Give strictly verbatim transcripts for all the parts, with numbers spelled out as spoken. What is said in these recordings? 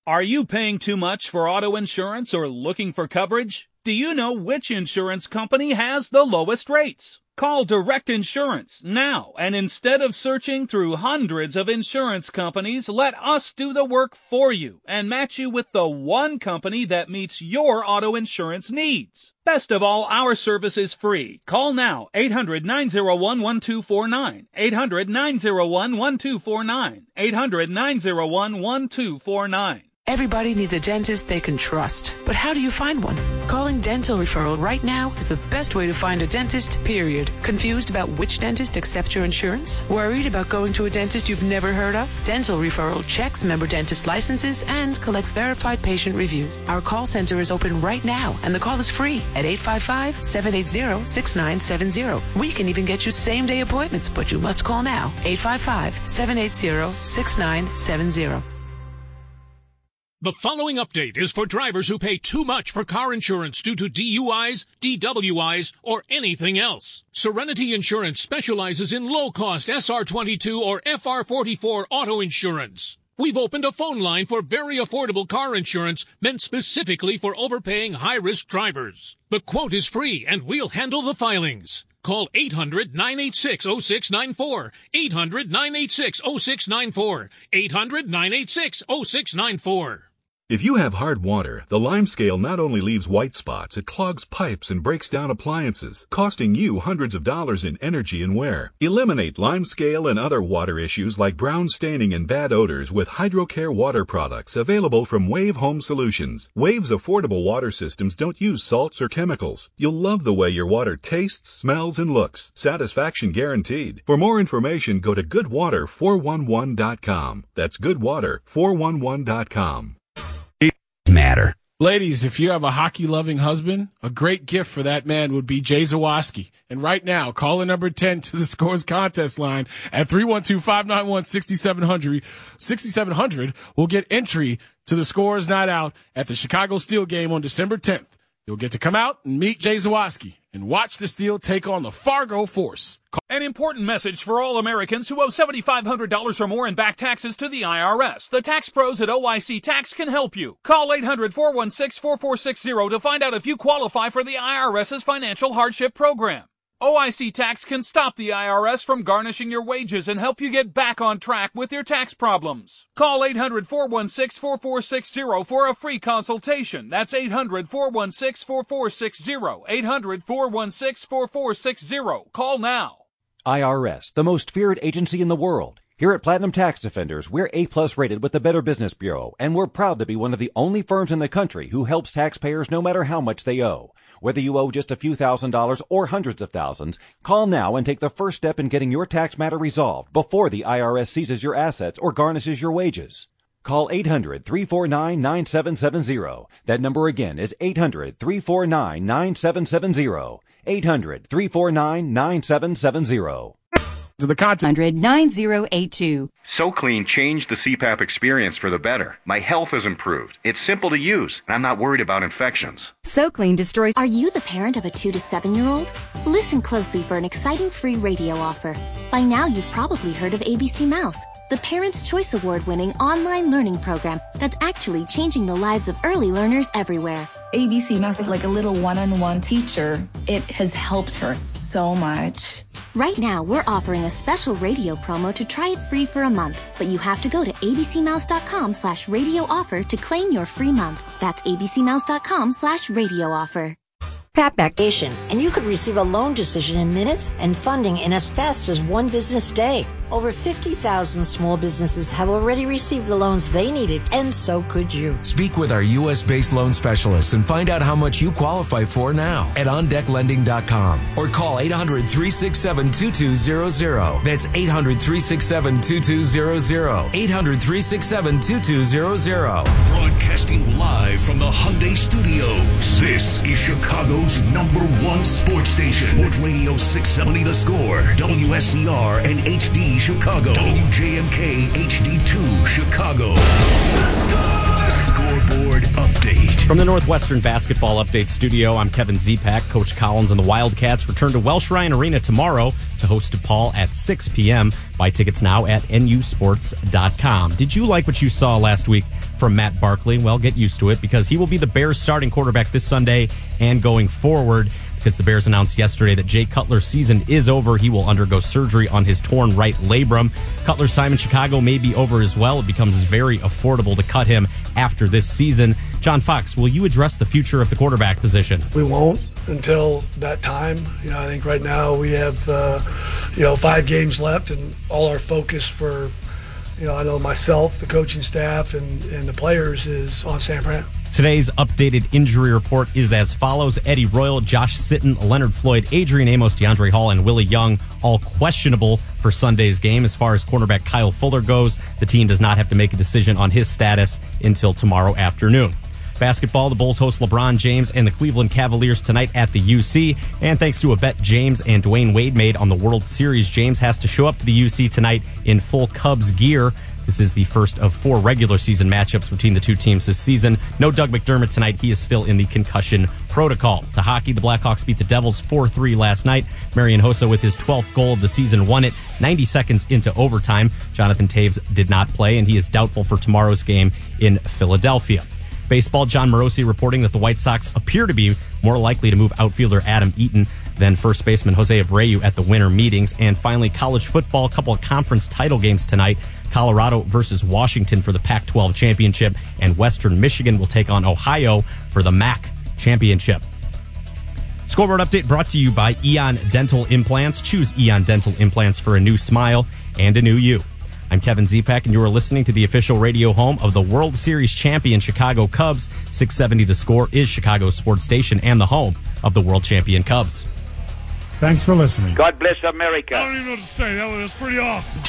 Are you paying too much for auto insurance or looking for coverage? Do you know which insurance company has the lowest rates? Call Direct Insurance now, and instead of searching through hundreds of insurance companies, let us do the work for you and match you with the one company that meets your auto insurance needs. Best of all, our service is free. Call now, eight hundred, nine oh one, one two four nine, eight hundred, nine oh one, one two four nine, eight hundred, nine oh one, one two four nine. Everybody needs a dentist they can trust. But how do you find one? Calling Dental Referral right now is the best way to find a dentist, period. Confused about which dentist accepts your insurance? Worried about going to a dentist you've never heard of? Dental Referral checks member dentist licenses and collects verified patient reviews. Our call center is open right now, and the call is free at eight five five, seven eight zero, six nine seven zero. We can even get you same-day appointments, but you must call now, eight five five, seven eight zero, six nine seven zero. The following update is for drivers who pay too much for car insurance due to D U Is, D W Is, or anything else. Serenity Insurance specializes in low-cost S R twenty-two or F R forty-four auto insurance. We've opened a phone line for very affordable car insurance meant specifically for overpaying high-risk drivers. The quote is free, and we'll handle the filings. Call eight hundred, nine eight six, oh six nine four, eight hundred, nine eight six, oh six nine four, eight hundred, nine eight six, oh six nine four. If you have hard water, the Lime Scale not only leaves white spots, it clogs pipes and breaks down appliances, costing you hundreds of dollars in energy and wear. Eliminate Lime Scale and other water issues like brown staining and bad odors with HydroCare water products available from Wave Home Solutions. Wave's affordable water systems don't use salts or chemicals. You'll love the way your water tastes, smells, and looks. Satisfaction guaranteed. For more information, go to good water four one one dot com. That's good water four one one dot com. Matter. Ladies, if you have a hockey-loving husband, a great gift for that man would be Jay Zawaski. And right now, caller number ten to the Scores contest line at three one two, five nine one, six seven zero zero. sixty-seven hundred will get entry to the Scores Night Out at the Chicago Steel game on December tenth. You'll get to come out and meet Jay Zawaski and watch the Steel take on the Fargo Force. An important message for all Americans who owe seven thousand five hundred dollars or more in back taxes to the I R S. The tax pros at O I C Tax can help you. Call eight hundred, four one six, four four six zero to find out if you qualify for the IRS's financial hardship program. O I C Tax can stop the I R S from garnishing your wages and help you get back on track with your tax problems. Call eight hundred, four one six, four four six zero for a free consultation. That's eight hundred, four one six, four four six zero. eight hundred, four one six, four four six zero. Call now. I R S, the most feared agency in the world. Here at Platinum Tax Defenders, we're A-plus rated with the Better Business Bureau, and we're proud to be one of the only firms in the country who helps taxpayers no matter how much they owe. Whether you owe just a few thousand dollars or hundreds of thousands, call now and take the first step in getting your tax matter resolved before the I R S seizes your assets or garnishes your wages. Call eight hundred, three four nine, nine seven seven zero. That number again is eight hundred, three four nine, nine seven seven zero. eight hundred, three four nine, nine seven seven zero. To the contact. one hundred, nine zero eight two. SoClean changed the C PAP experience for the better. My health has improved. It's simple to use, and I'm not worried about infections. SoClean destroys. Are you the parent of a two to seven year old? Listen closely for an exciting free radio offer. By now, you've probably heard of A B C Mouse, the Parents' Choice Award-winning online learning program that's actually changing the lives of early learners everywhere. A B C Mouse is like a little one-on-one teacher. It has helped her so much. Right now, we're offering a special radio promo to try it free for a month, but you have to go to abcmouse.com slash radio offer to claim your free month. That's abcmouse.com slash radio offer. Pat Vacation, and you could receive a loan decision in minutes and funding in as fast as one business day. Over fifty thousand small businesses have already received the loans they needed, and so could you. Speak with our U S-based loan specialist and find out how much you qualify for now at on deck lending dot com or call eight hundred, three six seven, two two zero zero. That's eight hundred, three six seven, two two zero zero. eight hundred, three six seven, two two zero zero. Broadcasting live from the Hyundai Studios. This is Chicago's number one sports station. Sports Radio six seventy The Score, W S E R and H D Chicago, W J M K H D two Chicago. The Score. Scoreboard update. From the Northwestern Basketball Update Studio, I'm Kevin Zepak. Coach Collins and the Wildcats return to Welsh Ryan Arena tomorrow to host DePaul at six p.m. Buy tickets now at N U sports dot com. Did you like what you saw last week from Matt Barkley. Well, get used to it because he will be the Bears' starting quarterback this Sunday and going forward, because the Bears announced yesterday that Jay Cutler's season is over. He will undergo surgery on his torn right labrum. Cutler's time in Chicago may be over as well. It becomes very affordable to cut him after this season. John Fox, will you address the future of the quarterback position? We won't until that time. You know, I think right now we have, uh, you know, five games left, and all our focus for, you know, I know myself, the coaching staff, and, and the players is on San Fran. Today's updated injury report is as follows. Eddie Royal, Josh Sitton, Leonard Floyd, Adrian Amos, DeAndre Hall, and Willie Young, all questionable for Sunday's game. As far as cornerback Kyle Fuller goes, the team does not have to make a decision on his status until tomorrow afternoon. Basketball, the Bulls host LeBron James and the Cleveland Cavaliers tonight at the U C. And thanks to a bet James and Dwayne Wade made on the World Series, James has to show up to the U C tonight in full Cubs gear. This is the first of four regular season matchups between the two teams this season. No Doug McDermott tonight. He is still in the concussion protocol. To hockey, the Blackhawks beat the Devils four three last night. Marian Hossa with his twelfth goal of the season won it ninety seconds into overtime. Jonathan Taves did not play, and he is doubtful for tomorrow's game in Philadelphia. Baseball, John Morosi reporting that the White Sox appear to be more likely to move outfielder Adam Eaton than first baseman Jose Abreu at the winter meetings. And finally, college football, a couple of conference title games tonight. Colorado versus Washington for the Pac twelve championship, and Western Michigan will take on Ohio for the M A C championship. Scoreboard update brought to you by Eon Dental Implants. Choose Eon Dental Implants for a new smile and a new you. I'm Kevin Zepak, and you are listening to the official radio home of the World Series champion Chicago Cubs. six seventy The Score is Chicago's sports station and the home of the world champion Cubs. Thanks for listening. God bless America. I don't even know what to say. That was pretty awesome.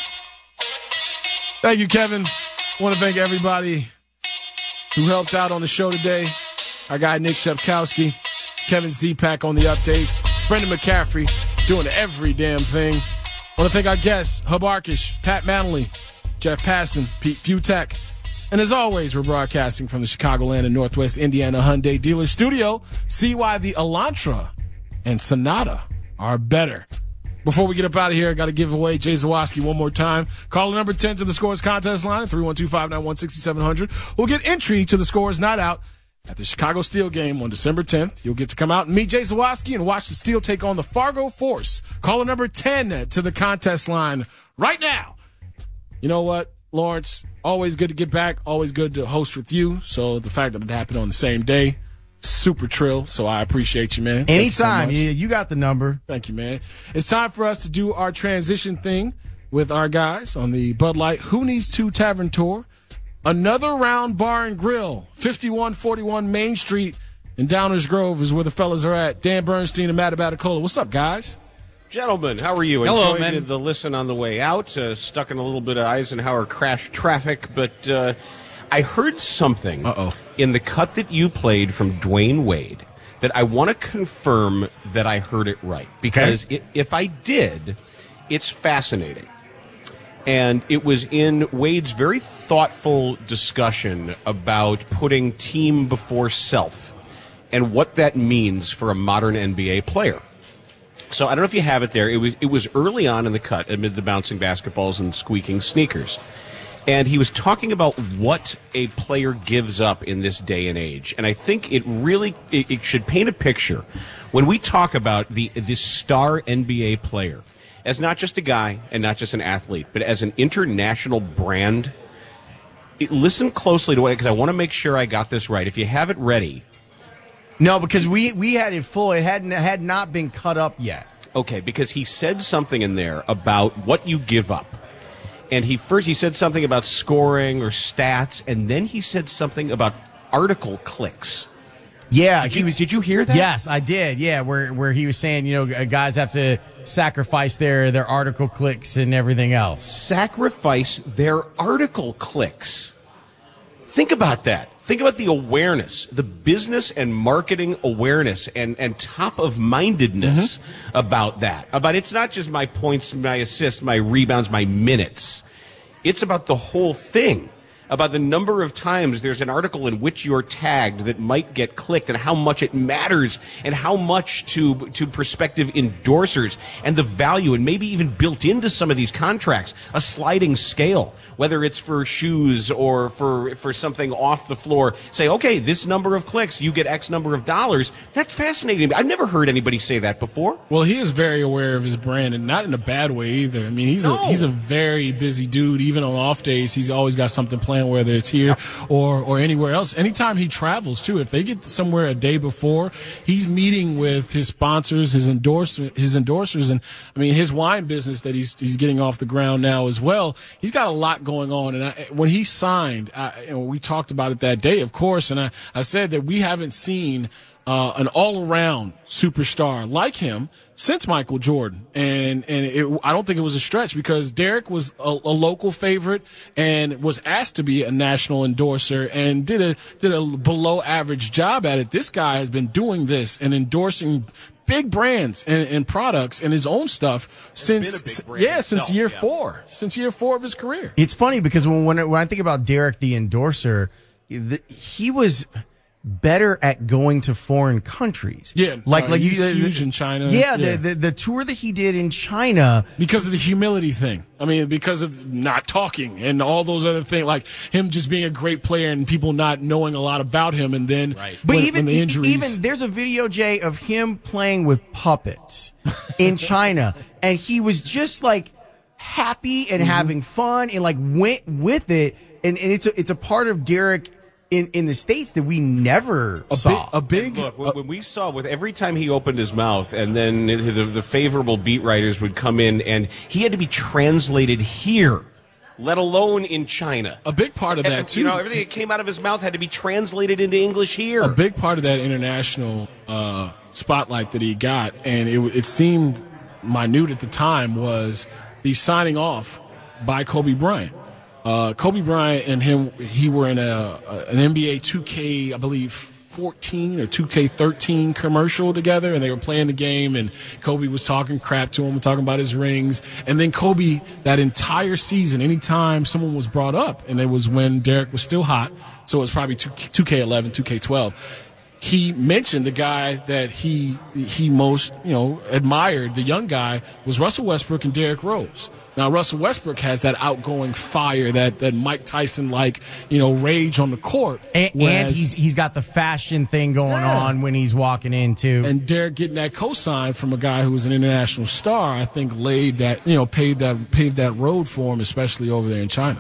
Thank you, Kevin. I want to thank everybody who helped out on the show today. Our guy, Nick Shepkowski, Kevin Zepak on the updates, Brendan McCaffrey doing every damn thing. I want to thank our guests, Hub Arkish, Pat Manley, Jeff Passon, Pete Futek. And as always, we're broadcasting from the Chicagoland and Northwest Indiana Hyundai Dealer Studio. See why the Elantra and Sonata are better. Before we get up out of here, I got to give away Jay Zawoski one more time. Call the number ten to the Scores contest line at three one two, five nine one, six seven zero zero. We'll get entry to the Scores Not Out at the Chicago Steel game on December tenth. You'll get to come out and meet Jay Zawoski and watch the Steel take on the Fargo Force. Call the number ten to the contest line right now. You know what, Lawrence? Always good to get back. Always good to host with you. So the fact that it happened on the same day, super trill. So I appreciate you, man. Anytime. You, so yeah, you got the number. Thank you, man. It's time for us to do our transition thing with our guys on the Bud Light Who Needs To Tavern Tour. Another Round Bar and Grill, fifty-one forty-one Main Street in Downers Grove is where the fellas are at. Dan Bernstein and Matt Abaticola. What's up, guys? Gentlemen, how are you? Hello, Enjoyed man. the listen on the way out. Uh, stuck in a little bit of Eisenhower crash traffic, but uh, I heard something Uh-oh. in the cut that you played from Dwayne Wade that I want to confirm that I heard it right. Because Okay. it, if I did, it's fascinating. And it was in Wade's very thoughtful discussion about putting team before self and what that means for a modern N B A player. So I don't know if you have it there. It was it was early on in the cut amid the bouncing basketballs and squeaking sneakers. And he was talking about what a player gives up in this day and age. And I think it really it, it should paint a picture when we talk about the this star N B A player as not just a guy and not just an athlete, but as an international brand. It, listen closely to it because I want to make sure I got this right. If you have it ready. No, because we, we had it full. It hadn't had not been cut up yet. Okay, because he said something in there about what you give up. And he first he said something about scoring or stats, and then he said something about article clicks. Yeah, did he you, was. Did you hear that? Yes, I did. Yeah, where where he was saying, you know, guys have to sacrifice their their article clicks and everything else. Sacrifice their article clicks. Think about that. Think about the awareness, the business and marketing awareness and, and top of mindedness mm-hmm. about that. About it's not just my points, my assists, my rebounds, my minutes. It's about the whole thing. about the number of times there's an article in which you're tagged that might get clicked and how much it matters and how much to to prospective endorsers and the value and maybe even built into some of these contracts, a sliding scale, whether it's for shoes or for, for something off the floor. Say, okay, this number of clicks, you get X number of dollars. That's fascinating. I've never heard anybody say that before. Well, he is very aware of his brand, and not in a bad way either. I mean, he's no. a he's a very busy dude. Even on off days, he's always got something planned, whether it's here or or anywhere else. Anytime he travels too, if they get somewhere a day before, he's meeting with his sponsors, his endorsement, his endorsers, and I mean his wine business that he's he's getting off the ground now as well. He's got a lot going on, and I, when he signed, I, and we talked about it that day, of course, and I I said that we haven't seen Uh, an all-around superstar like him since Michael Jordan, and and it, I don't think it was a stretch because Derek was a, a local favorite and was asked to be a national endorser and did a did a below-average job at it. This guy has been doing this and endorsing big brands and, and products and his own stuff since yeah since year yeah. four since year four of his career. It's funny because when when, when I think about Derek the endorser, the, he was better at going to foreign countries. Yeah. Like, uh, like he's you, huge in China. Yeah, yeah. The, the, the tour that he did in China. Because of the humility thing. I mean, because of not talking and all those other things, like him just being a great player and people not knowing a lot about him. And then, right. But when, even, when the injuries. even there's a video, Jay, of him playing with puppets in China. And he was just like happy and mm-hmm. having fun and like went with it. And, and it's a, it's a part of Derek In, in the States that we never a saw. Big, a big, look, when, when we saw with every time he opened his mouth, and then the, the favorable beat writers would come in, and he had to be translated here, let alone in China. A big part of that and, too. You know, everything that came out of his mouth had to be translated into English here. A big part of that international uh, spotlight that he got, and it, it seemed minute at the time, was the signing off by Kobe Bryant. Uh, Kobe Bryant and him, he were in a, a an N B A two K, I believe, fourteen or two K thirteen commercial together, and they were playing the game, and Kobe was talking crap to him, talking about his rings. And then Kobe, that entire season, anytime someone was brought up, and it was when Derek was still hot, so it was probably two K eleven, two K twelve, he mentioned the guy that he he most, you know, admired, the young guy, was Russell Westbrook and Derrick Rose. Now, Russell Westbrook has that outgoing fire, that, that Mike Tyson-like, you know, rage on the court. And, and he's he's got the fashion thing going yeah. on when he's walking in, too. And Derek getting that cosign from a guy who was an international star, I think laid that, you know, paved that, paved that road for him, especially over there in China.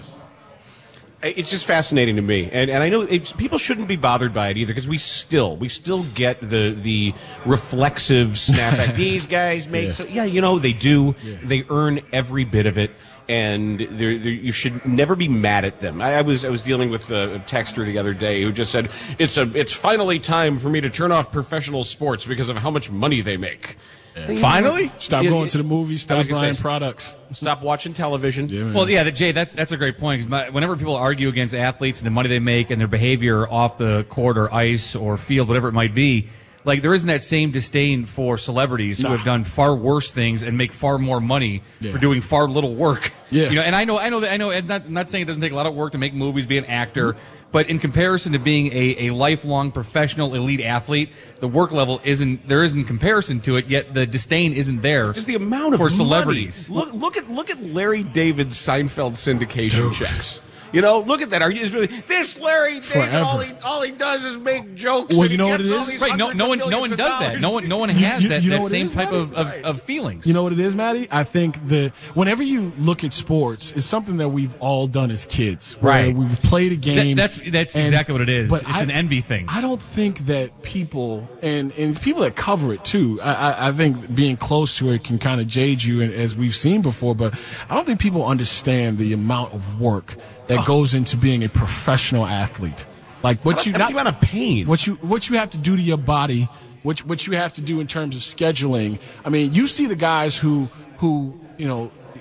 It's just fascinating to me, and and I know it's, people shouldn't be bothered by it either, because we still we still get the the reflexive snapback. These guys make yeah. so yeah, you know they do. Yeah. They earn every bit of it, and they're, they're, you should never be mad at them. I, I was I was dealing with a texter the other day who just said it's a it's finally time for me to turn off professional sports because of how much money they make. Yeah. Finally? Stop going to the movies, stop buying products. Stop watching television. Yeah, well, yeah, Jay, that's that's a great point. Because whenever people argue against athletes and the money they make and their behavior off the court or ice or field, whatever it might be, like there isn't that same disdain for celebrities nah. who have done far worse things and make far more money yeah. for doing far little work. Yeah. You know, and I know, I know that I know. I'm not, I'm not saying it doesn't take a lot of work to make movies, be an actor. Mm-hmm. But in comparison to being a, a lifelong professional elite athlete, the work level isn't there isn't comparison to it. Yet the disdain isn't there. Just the amount of for celebrities. Money. Look, look at look at Larry David's Seinfeld syndication Dude. checks. You know, look at that. Are you really, this Larry David? All he, all he does is make jokes. Well, you know what it is, right? No, no one, no one does that. No one, no one has you, you, that, you know that same type of, of, of feelings. You know what it is, Maddie? I think that whenever you look at sports, it's something that we've all done as kids. Right. We've played a game. That, that's that's and, exactly what it is. It's I, an envy thing. I don't think that people and and people that cover it too. I, I, I think being close to it can kind of jade you, as we've seen before. But I don't think people understand the amount of work that oh. goes into being a professional athlete. Like what How you about, not amount of pain. What you what you have to do to your body, what what you have to do in terms of scheduling. I mean, you see the guys who who, you know,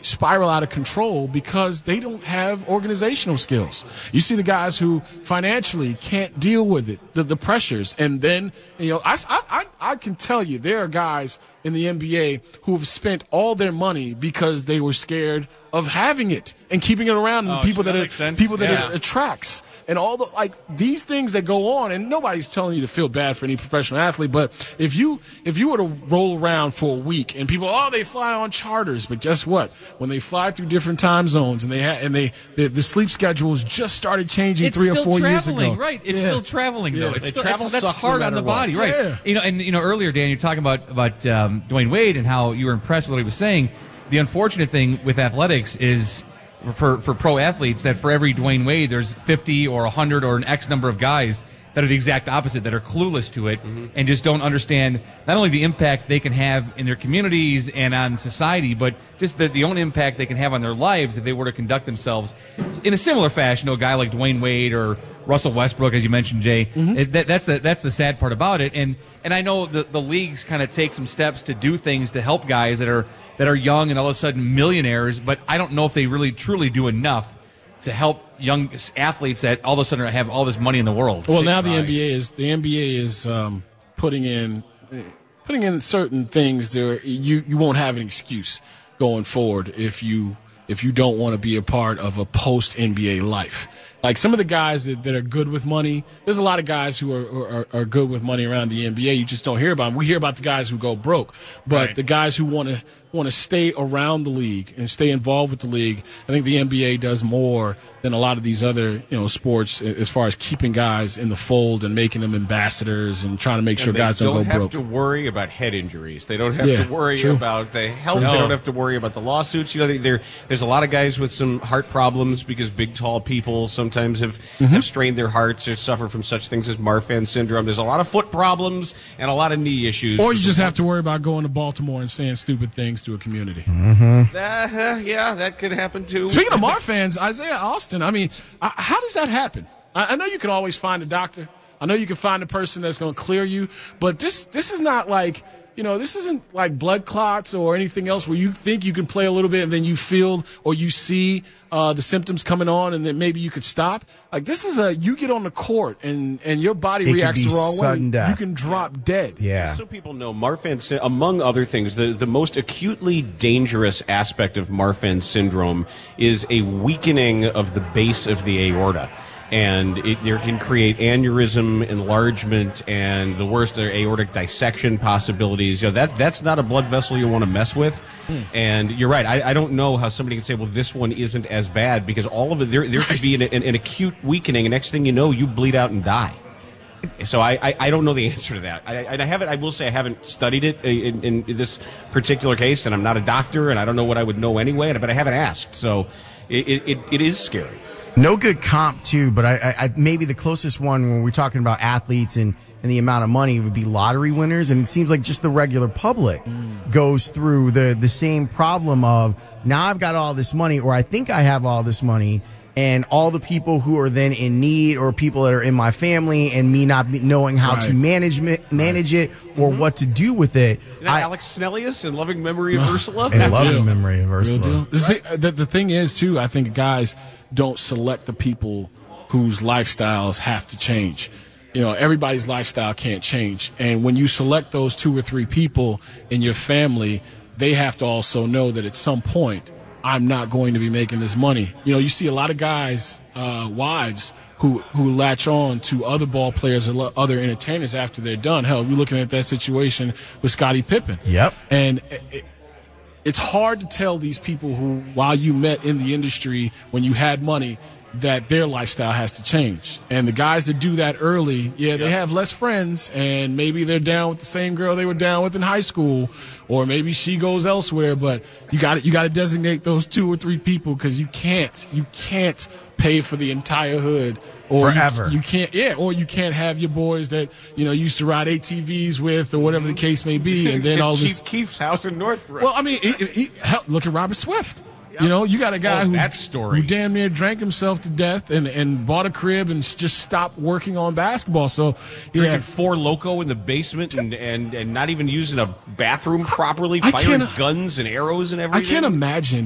spiral out of control because they don't have organizational skills. You see the guys who financially can't deal with it, the, the pressures. And then, you know, I, I, I can tell you there are guys in the N B A who have spent all their money because they were scared of having it and keeping it around and oh, people that, that, that it, sense? people that yeah. it attracts. And all the, like, these things that go on, and nobody's telling you to feel bad for any professional athlete, but if you, if you were to roll around for a week and people, oh, they fly on charters, but guess what? When they fly through different time zones and they ha- and they, the, the sleep schedules just started changing it's three or four years traveling, ago. Right. It's yeah. still traveling, though. Yeah. It's It still, travel that's, that's sucks hard no on the matter what. body, right? Yeah. You know, and, you know, earlier, Dan, you're talking about, about, um, Dwayne Wade and how you were impressed with what he was saying. The unfortunate thing with athletics is, for for pro athletes, that for every Dwayne Wade, there's fifty or one hundred or an X number of guys that are the exact opposite, that are clueless to it mm-hmm. and just don't understand not only the impact they can have in their communities and on society, but just the, the own impact they can have on their lives if they were to conduct themselves in a similar fashion to a guy like Dwayne Wade or Russell Westbrook, as you mentioned, Jay. Mm-hmm. It, that, that's the that's the sad part about it. And and I know the the leagues kind of take some steps to do things to help guys that are that are young and all of a sudden millionaires, but I don't know if they really truly do enough to help young athletes that all of a sudden have all this money in the world. Well, now the N B A is the N B A is um, putting in putting in certain things there. You you won't have an excuse going forward if you if you don't want to be a part of a post N B A life. Like some of the guys that, that are good with money, there's a lot of guys who are, are are good with money around the N B A. You just don't hear about them. We hear about the guys who go broke, but right. the guys who want to want to stay around the league and stay involved with the league, I think the N B A does more than a lot of these other, you know, sports as far as keeping guys in the fold and making them ambassadors and trying to make and sure guys don't, don't go have broke. to worry about head injuries. They don't have Yeah, to worry true. about the health. True. They don't have to worry about the lawsuits. You know, there there's a lot of guys with some heart problems because big, tall people sometimes have, Mm-hmm. have strained their hearts or suffer from such things as Marfan syndrome. There's a lot of foot problems and a lot of knee issues. Or you just have to worry about going to Baltimore and saying stupid things to a community. Mm-hmm. Uh, yeah, that could happen too. Speaking of Marfans, Isaiah Austin, I mean, I, how does that happen? I, I know you can always find a doctor. I know you can find a person that's going to clear you, but this this is not like, you know, this isn't like blood clots or anything else where you think you can play a little bit and then you feel or you see uh, the symptoms coming on and then maybe you could stop. Like this is a, you get on the court and, and your body It reacts could be the wrong sudden way. death. You can drop dead. Yeah. So people know Marfan, sy- among other things, the, the most acutely dangerous aspect of Marfan syndrome is a weakening of the base of the aorta. And it, it can create aneurysm, enlargement, and the worst are aortic dissection possibilities. You know, that that's not a blood vessel you want to mess with. Hmm. And you're right. I, I don't know how somebody can say, well, this one isn't as bad, because all of it, there there could be an, an, an acute weakening, and next thing you know, you bleed out and die. So I, I, I don't know the answer to that. I, and I haven't. I will say I haven't studied it in, in this particular case, and I'm not a doctor, and I don't know what I would know anyway. But I haven't asked, so it it, it is scary. No good comp too, but I, I, I maybe the closest one when we're talking about athletes and, and the amount of money would be lottery winners, and it seems like just the regular public mm. goes through the the same problem of now I've got all this money, or I think I have all this money, and all the people who are then in need, or people that are in my family, and me not be knowing how right. to manage manage it or mm-hmm. what to do with it. Isn't that I, Alex Snellius in Loving Memory of Ursula? In Loving Memory of Ursula. Right. The, the thing is too, I think guys don't select the people whose lifestyles have to change. You know, everybody's lifestyle can't change. And when you select those two or three people in your family, they have to also know that at some point, I'm not going to be making this money. You know, you see a lot of guys, uh, wives who, who latch on to other ball players or lo- other entertainers after they're done. Hell, we're looking at that situation with Scottie Pippen. Yep. And it, it's hard to tell these people who, while you met in the industry when you had money, that their lifestyle has to change. And the guys that do that early, yeah, they have less friends, and maybe they're down with the same girl they were down with in high school, or maybe she goes elsewhere. But you got to you got to designate those two or three people, because you can't you can't pay for the entire hood. Or forever. You, you can't, yeah, or you can't have your boys that, you know, used to ride A T Vs with, or whatever the case may be, and then all Chief this. Keef's house in Northbrook. Well, I mean, it, it, it, hell, look at Robert Swift. Yep. You know, you got a guy oh, who, that story. who damn near drank himself to death and, and bought a crib and just stopped working on basketball. So, Drinking yeah. Four Loko in the basement and, and, and not even using a bathroom properly, I firing can't- guns and arrows and I everything. can't imagine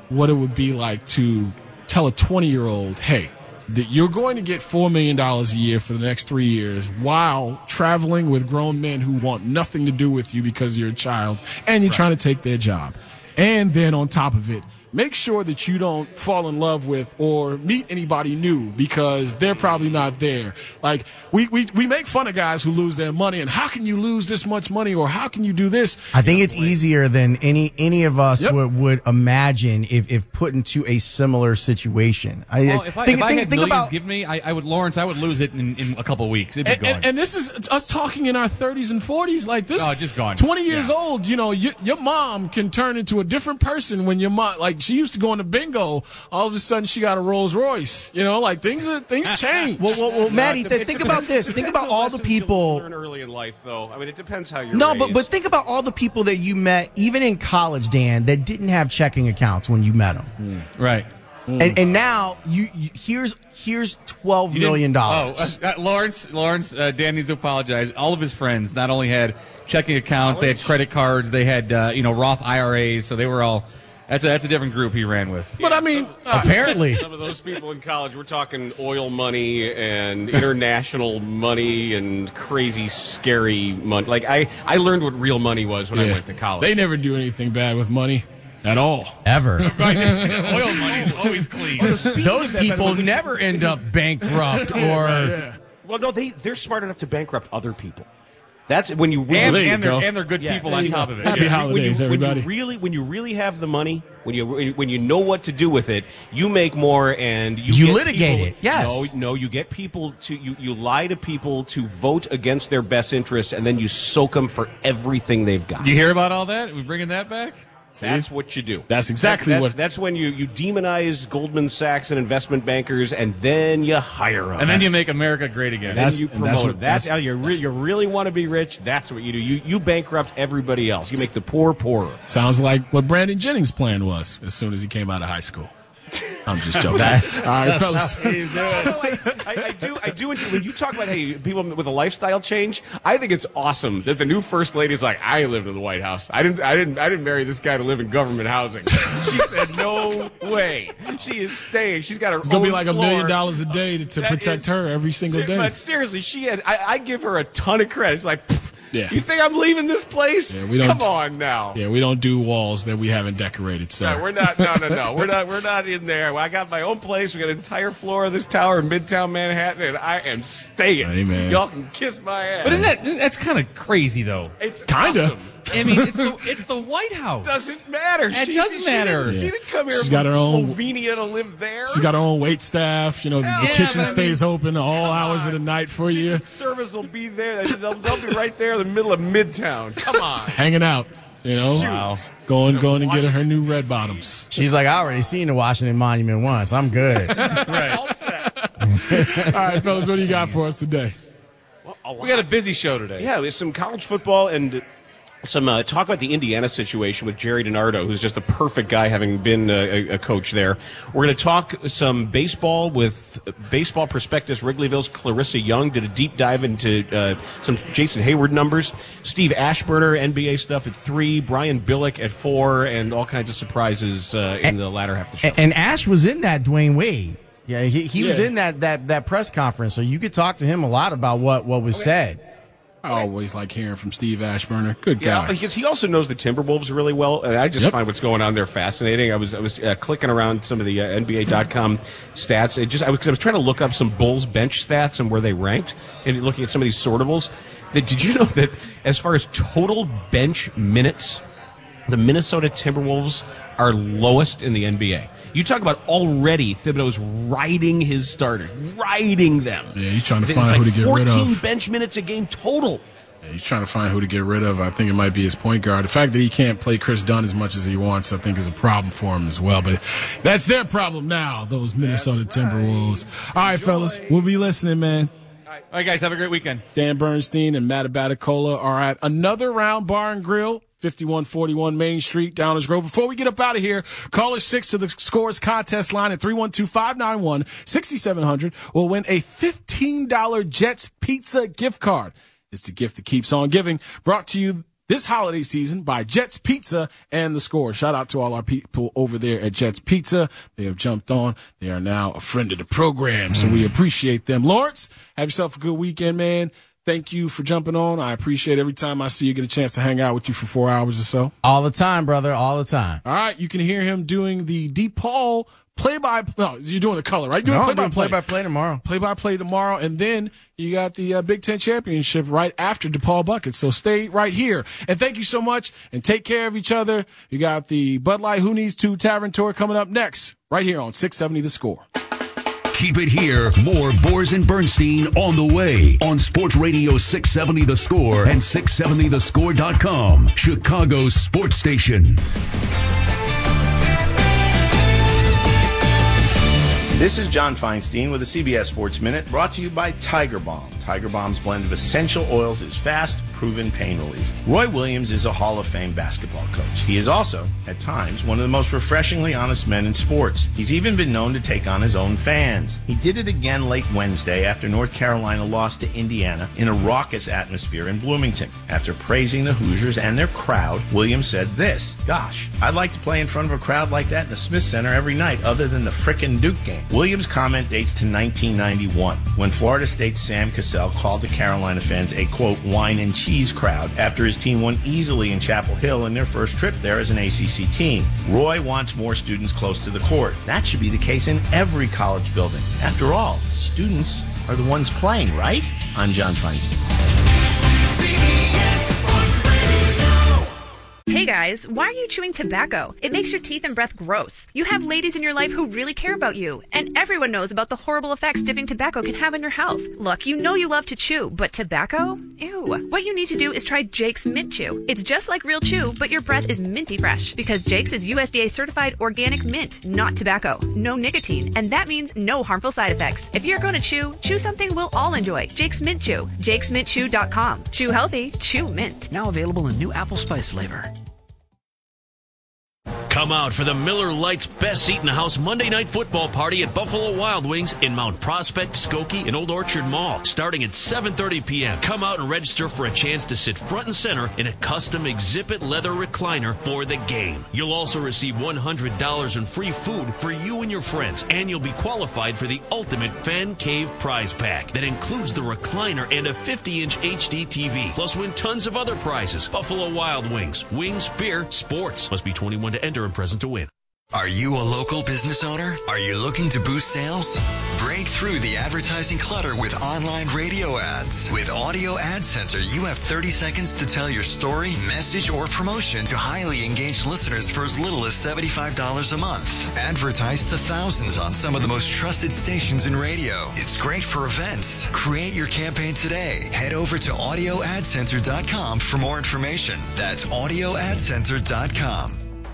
what it would be like to tell a twenty-year-old, hey, that you're going to get four million dollars a year for the next three years while traveling with grown men who want nothing to do with you because you're a child and you're right. trying to take their job. And then on top of it, make sure that you don't fall in love with or meet anybody new because they're probably not there. Like, we, we, we make fun of guys who lose their money and how can you lose this much money or how can you do this? I think it's easier than any any of us yep. would, would imagine if, if put into a similar situation. I, well, if I, think, if I think, had think millions about, given me, I, I would, Lawrence, I would lose it in, in a couple of weeks. It'd be and, gone. And, and this is us talking in our thirties and forties like this. Oh, just gone. twenty years yeah. old, you know, you, your mom can turn into a different person when your mom, like, she used to go into bingo. All of a sudden, she got a Rolls Royce. You know, like things things change. Well, well, well Maddie, no, th- think about this. Think about all the people. Learn early in life, though. I mean, it depends how you're. No, raised. but but think about all the people that you met, even in college, Dan, that didn't have checking accounts when you met them. Mm. Right. Mm. And, and now you, you here's here's twelve million dollars. Oh, uh, uh, Lawrence, Lawrence, uh, Dan needs to apologize. All of his friends not only had checking accounts, they had credit cards, they had uh, you know Roth I R As, so they were all. That's a, that's a different group he ran with. But I mean, uh, apparently, some of those people in college, we're talking oil money and international money and crazy, scary money. Like I, I learned what real money was when yeah. I went to college. They never do anything bad with money at all, ever. Oil money is always clean. Those people never end up bankrupt or. yeah. Well, no, they they're smart enough to bankrupt other people. That's when you really and, well, and, you they're, and they're good yeah, people on top of it. Happy yeah. holidays, when you, everybody. When you really, when you really have the money, when you when you know what to do with it, you make more, and you, you get litigate people, it. Yes, no, no, you get people to you you lie to people to vote against their best interests, and then you soak them for everything they've got. You hear about all that? Are we bringing that back? That's what you do. That's exactly that's, what. That's when you, you demonize Goldman Sachs and investment bankers, and then you hire them. And then you make America great again. And then you promote that's what, them. That's, that's how you, re- you really want to be rich. That's what you do. You you bankrupt everybody else. You make the poor poorer. Sounds like what Brandon Jennings' plan was as soon as he came out of high school. I'm just joking. All right, fellas. no, no, I, I, I do. I do enjoy when you talk about hey people with a lifestyle change. I think it's awesome that the new first lady is like, I lived in the White House. I didn't. I didn't. I didn't marry this guy to live in government housing. She said no way. She is staying. She's got her. It's gonna own be like a floor. million dollars a day to, to protect is, her every single day. But seriously, she had. I, I give her a ton of credit. It's like. Pff, Yeah. You think I'm leaving this place? Yeah, we don't, Come on now. Yeah, we don't do walls that we haven't decorated. So no, we're not. No, no, no. We're not. We're not in there. I got my own place. We got an entire floor of this tower in Midtown Manhattan, and I am staying. Amen. Y'all can kiss my ass. But isn't that that's kind of crazy though? It's kinda. Awesome. I mean, it's the, it's the White House. Doesn't matter. It she, doesn't she matter. Didn't, She didn't come here She's from got her own- Slovenia to live there. she's got her own wait staff. You know, the, the Yeah, kitchen but I stays mean- open all hours of the night for you, Service will be there. They'll, they'll be right there in the middle of Midtown. Come on. hanging out. You know, Wow. going going and getting her new red bottoms. she's like, I already seen the Washington Monument once. I'm good. Right. All set. All right, fellas, what do you got for us today? Well, We got a busy show today. Yeah, there's some college football and some uh, talk about the Indiana situation with Jerry DiNardo, who's just a perfect guy, having been a, a coach there. We're going to talk some baseball with Baseball Prospectus. Wrigleyville's Clarissa Young did a deep dive into uh, some Jason Hayward numbers. Steve Ashburner, N B A stuff at three. Brian Billick at four, and all kinds of surprises uh, in And- the latter half of the show. And Ash was in that Dwayne Wade. Yeah, he, he was Yeah. in that, that, that press conference, so you could talk to him a lot about what, what was said. I always like hearing from Steve Ashburner. Good Yeah, guy. because he also knows the Timberwolves really well. And I just Yep. find what's going on there fascinating. I was I was uh, clicking around some of the uh, N B A dot com stats. It just I was, I was trying to look up some Bulls bench stats and where they ranked, and looking at some of these sortables. That, did you know that as far as total bench minutes, the Minnesota Timberwolves are lowest in the N B A? You talk about already Thibodeau's riding his starters, riding them. Yeah, he's trying to It's find like who to get rid fourteen of. bench minutes a game total. Yeah, he's trying to find who to get rid of. I think it might be his point guard. The fact that he can't play Chris Dunn as much as he wants, I think, is a problem for him as well. But that's their problem now, those Minnesota Timberwolves. All right, fellas, we'll be listening, man. All right, guys, have a great weekend. Dan Bernstein and Matt Abaticola are at Another Round Bar and Grill, fifty-one forty-one Main Street, Downers Grove. Before we get up out of here, call us six to the Scores contest line at three one two, five nine one, six seven zero zero. We'll win a fifteen dollars Jets Pizza gift card. It's the gift that keeps on giving. Brought to you this holiday season by Jets Pizza and The Score. Shout out to all our people over there at Jets Pizza. They have jumped on. They are now a friend of the program, so we appreciate them. Lawrence, have yourself a good weekend, man. Thank you for jumping on. I appreciate every time I see you, get a chance to hang out with you for four hours or so. All the time, brother. All the time. All right. You can hear him doing the DePaul play-by, no, you're doing the color, right? Doing no, play-by-play. doing play-by-play tomorrow. Play-by-play tomorrow. And then you got the uh, Big Ten Championship right after DePaul Buckets. So stay right here. And thank you so much. And take care of each other. You got the Bud Light Who Needs To Tavern Tour coming up next, right here on six seventy The Score. Keep it here. More Boers and Bernstein on the way on Sports Radio six seventy The Score and six seventy the score dot com, Chicago's sports station. This is John Feinstein with a C B S Sports Minute brought to you by Tiger Balm. Tiger Balm's blend of essential oils is fast, proven pain relief. Roy Williams is a Hall of Fame basketball coach. He is also, at times, one of the most refreshingly honest men in sports. He's even been known to take on his own fans. He did it again late Wednesday after North Carolina lost to Indiana in a raucous atmosphere in Bloomington. After praising the Hoosiers and their crowd, Williams said this, "Gosh, I'd like to play in front of a crowd like that in the Smith Center every night other than the frickin' Duke game." Williams' comment dates to nineteen ninety-one, when Florida State's Sam Cassell called the Carolina fans a, quote, wine and cheese crowd after his team won easily in Chapel Hill in their first trip there as an A C C team. Roy wants more students close to the court. That should be the case in every college building. After all, students are the ones playing, right? I'm John Feinstein. Hey guys, why are you chewing tobacco? It makes your teeth and breath gross. You have ladies in your life who really care about you, and everyone knows about the horrible effects dipping tobacco can have on your health. Look, you know you love to chew, but tobacco? Ew. What you need to do is try Jake's Mint Chew. It's just like real chew, but your breath is minty fresh, because Jake's is U S D A certified organic mint, not tobacco. No nicotine, and that means no harmful side effects. If you're going to chew, chew something we'll all enjoy. Jake's Mint Chew. jakes mint chew dot com. Chew healthy, chew mint. Now available in new apple spice flavor. Come out for the Miller Lite's Best Seat in the House Monday Night Football Party at Buffalo Wild Wings in Mount Prospect, Skokie, and Old Orchard Mall, starting at seven thirty p.m. Come out and register for a chance to sit front and center in a custom exhibit leather recliner for the game. You'll also receive one hundred dollars in free food for you and your friends, and you'll be qualified for the ultimate Fan Cave prize pack that includes the recliner and a fifty inch H D T V, plus win tons of other prizes. Buffalo Wild Wings. Wings, beer, sports. Must be twenty-one to enter and present to win. Are you a local business owner? Are you looking to boost sales? Break through the advertising clutter with online radio ads. With Audio Ad Center, you have thirty seconds to tell your story, message, or promotion to highly engaged listeners for as little as seventy-five dollars a month. Advertise to thousands on some of the most trusted stations in radio. It's great for events. Create your campaign today. Head over to audio ad center dot com for more information. That's audio ad center dot com.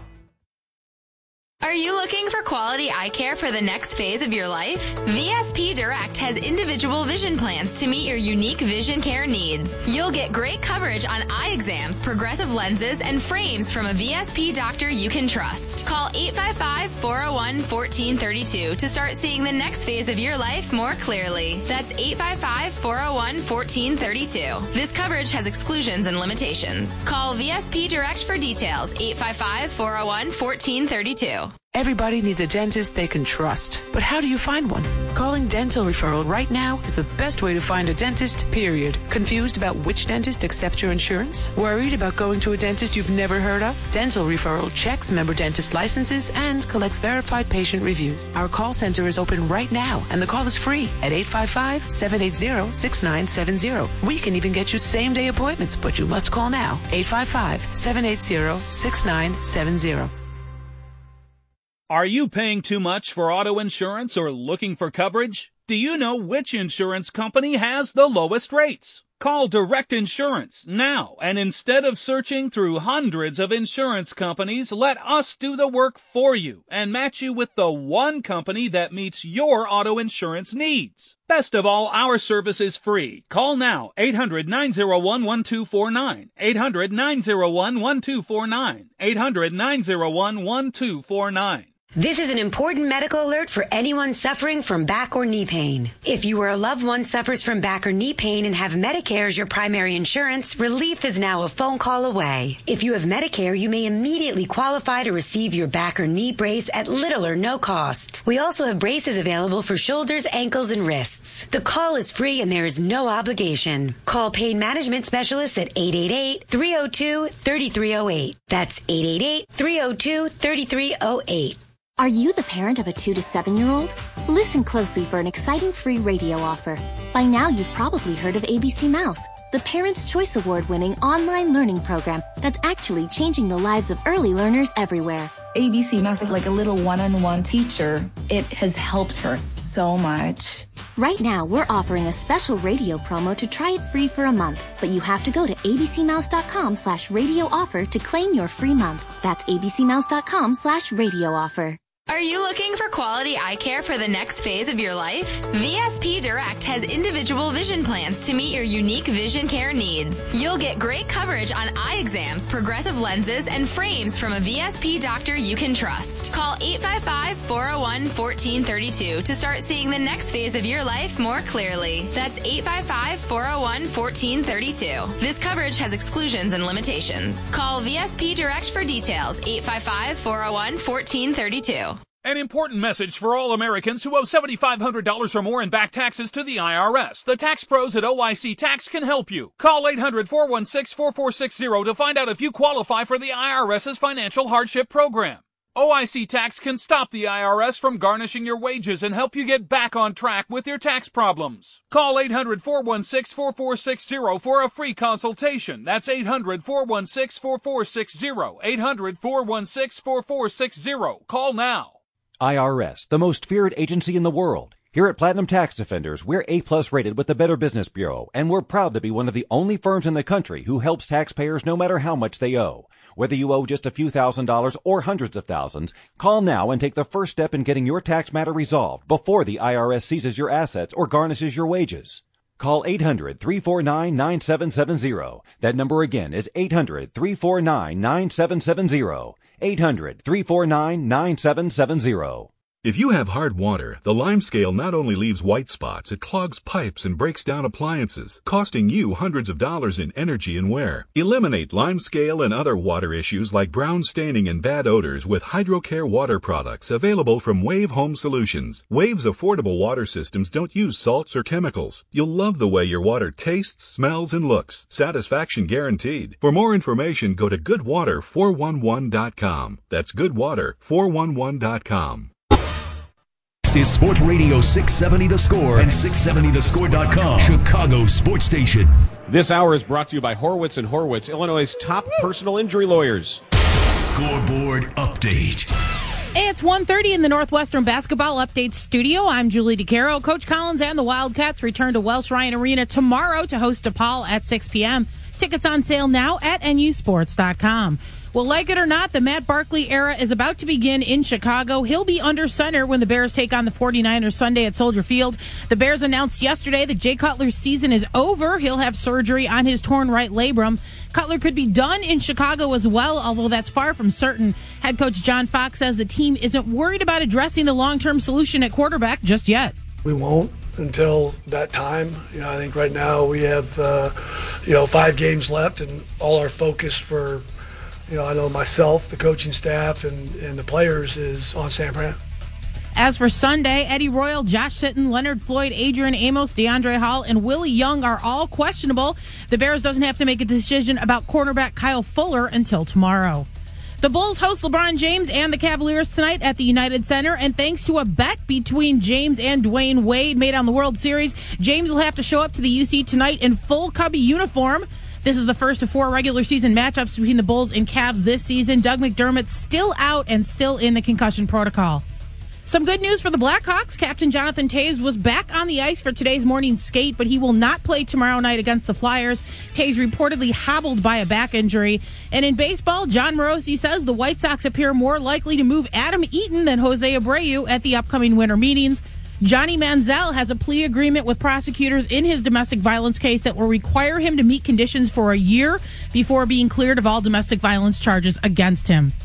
Are you looking for quality eye care for the next phase of your life? V S P Direct has individual vision plans to meet your unique vision care needs. You'll get great coverage on eye exams, progressive lenses, and frames from a V S P doctor you can trust. Call eight five five, four oh one, one four three two to start seeing the next phase of your life more clearly. That's eight five five, four oh one, one four three two. This coverage has exclusions and limitations. Call V S P Direct for details. eight five five, four oh one, one four three two. Everybody needs a dentist they can trust. But how do you find one? Calling Dental Referral right now is the best way to find a dentist, period. Confused about which dentist accepts your insurance? Worried about going to a dentist you've never heard of? Dental Referral checks member dentist licenses and collects verified patient reviews. Our call center is open right now, and the call is free at eight five five, seven eight zero, six nine seven zero. We can even get you same-day appointments, but you must call now. eight five five, seven eight zero, six nine seven zero. Are you paying too much for auto insurance or looking for coverage? Do you know which insurance company has the lowest rates? Call Direct Insurance now, and instead of searching through hundreds of insurance companies, let us do the work for you and match you with the one company that meets your auto insurance needs. Best of all, our service is free. Call now, eight hundred, nine oh one, one two four nine, eight hundred, nine oh one, one two four nine, eight hundred, nine oh one, one two four nine. This is an important medical alert for anyone suffering from back or knee pain. If you or a loved one suffers from back or knee pain and have Medicare as your primary insurance, relief is now a phone call away. If you have Medicare, you may immediately qualify to receive your back or knee brace at little or no cost. We also have braces available for shoulders, ankles, and wrists. The call is free and there is no obligation. Call Pain Management Specialists at eight eight eight, three oh two, three three oh eight. That's eight eight eight, three oh two, three three oh eight. Are you the parent of a two to seven year old? Listen closely for an exciting free radio offer. By now, you've probably heard of A B C Mouse, the Parents' Choice Award winning online learning program that's actually changing the lives of early learners everywhere. A B C Mouse is like a little one-on-one teacher. It has helped her so much. Right now, we're offering a special radio promo to try it free for a month, but you have to go to abcmouse.com slash radio offer to claim your free month. That's abcmouse.com slash radio offer. Are you looking for quality eye care for the next phase of your life? V S P Direct has individual vision plans to meet your unique vision care needs. You'll get great coverage on eye exams, progressive lenses, and frames from a V S P doctor you can trust. Call eight five five, four oh one, one four three two to start seeing the next phase of your life more clearly. That's eight five five, four oh one, one four three two. This coverage has exclusions and limitations. Call V S P Direct for details. eight five five, four oh one, one four three two. An important message for all Americans who owe seven thousand five hundred dollars or more in back taxes to the I R S. The tax pros at O I C Tax can help you. Call eight hundred, four one six, four four six zero to find out if you qualify for the IRS's financial hardship program. O I C Tax can stop the I R S from garnishing your wages and help you get back on track with your tax problems. Call eight hundred, four one six, four four six zero for a free consultation. That's eight hundred, four one six, four four six zero. eight hundred, four one six, four four six zero. Call now. I R S, the most feared agency in the world. Here at Platinum Tax Defenders, we're A-plus rated with the Better Business Bureau, and we're proud to be one of the only firms in the country who helps taxpayers no matter how much they owe. Whether you owe just a few thousand dollars or hundreds of thousands, call now and take the first step in getting your tax matter resolved before the I R S seizes your assets or garnishes your wages. Call eight hundred, three four nine, nine seven seven zero. That number again is eight hundred, three four nine, nine seven seven zero. eight hundred, three four nine, nine seven seven zero. If you have hard water, the lime scale not only leaves white spots, it clogs pipes and breaks down appliances, costing you hundreds of dollars in energy and wear. Eliminate lime scale and other water issues like brown staining and bad odors with HydroCare water products available from Wave Home Solutions. Wave's affordable water systems don't use salts or chemicals. You'll love the way your water tastes, smells, and looks. Satisfaction guaranteed. For more information, go to good water four one one dot com. That's good water four one one dot com. Is Sports Radio six seventy The Score and six seventy the score dot com, Chicago sports station. This hour is brought to you by Horwitz and Horwitz, Illinois' top personal injury lawyers. Scoreboard update. It's one thirty in the Northwestern Basketball Update Studio. I'm Julie DeCaro. Coach Collins and the Wildcats return to Welsh Ryan Arena tomorrow to host DePaul at six p.m. Tickets on sale now at N U sports dot com. Well, like it or not, the Matt Barkley era is about to begin in Chicago. He'll be under center when the Bears take on the 49ers Sunday at Soldier Field. The Bears announced yesterday that Jay Cutler's season is over. He'll have surgery on his torn right labrum. Cutler could be done in Chicago as well, although that's far from certain. Head coach John Fox says the team isn't worried about addressing the long-term solution at quarterback just yet. We won't until that time. You know, I think right now we have, uh, you know, five games left, and all our focus for, you know, I know myself, the coaching staff, and, and the players is on San Fran. As for Sunday, Eddie Royal, Josh Sitton, Leonard Floyd, Adrian Amos, DeAndre Hall, and Willie Young are all questionable. The Bears doesn't have to make a decision about cornerback Kyle Fuller until tomorrow. The Bulls host LeBron James and the Cavaliers tonight at the United Center, and thanks to a bet between James and Dwayne Wade made on the World Series, James will have to show up to the U C tonight in full Cubby uniform. This is the first of four regular season matchups between the Bulls and Cavs this season. Doug McDermott's still out and still in the concussion protocol. Some good news for the Blackhawks. Captain Jonathan Toews was back on the ice for today's morning skate, but he will not play tomorrow night against the Flyers. Toews reportedly hobbled by a back injury. And in baseball, John Morosi says the White Sox appear more likely to move Adam Eaton than Jose Abreu at the upcoming winter meetings. Johnny Manziel has a plea agreement with prosecutors in his domestic violence case that will require him to meet conditions for a year before being cleared of all domestic violence charges against him.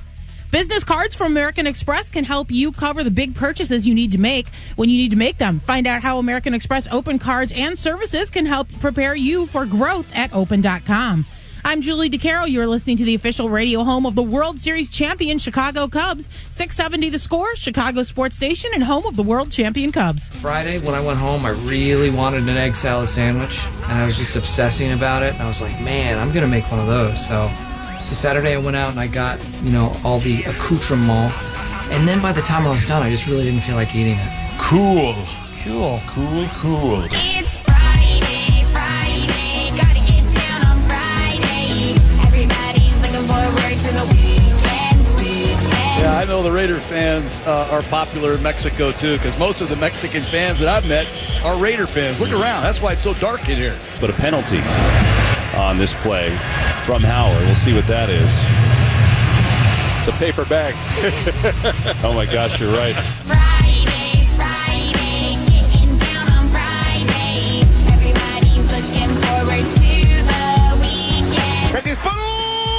Business cards from American Express can help you cover the big purchases you need to make when you need to make them. Find out how American Express Open cards and services can help prepare you for growth at open dot com. I'm Julie DeCaro. You're listening to the official radio home of the World Series champion Chicago Cubs. six seventy The Score, Chicago sports station, and home of the world champion Cubs. Friday, when I went home, I really wanted an egg salad sandwich, and I was just obsessing about it. And I was like, man, I'm going to make one of those. So, so Saturday I went out and I got, you know, all the accoutrements. And then by the time I was done, I just really didn't feel like eating it. Cool. Cool. Cool, cool. It's Friday, Friday, gotta get down on Friday. Everybody's looking forward to the weekend, weekend. Yeah, I know the Raider fans uh, are popular in Mexico too, because most of the Mexican fans that I've met are Raider fans. Look around, that's why it's so dark in here. But a penalty on this play from Howard. We'll see what that is. It's a paper bag. Oh my gosh, you're right. Friday, Friday, getting down on Friday. Everybody's looking forward to the weekend. ¡El disparo!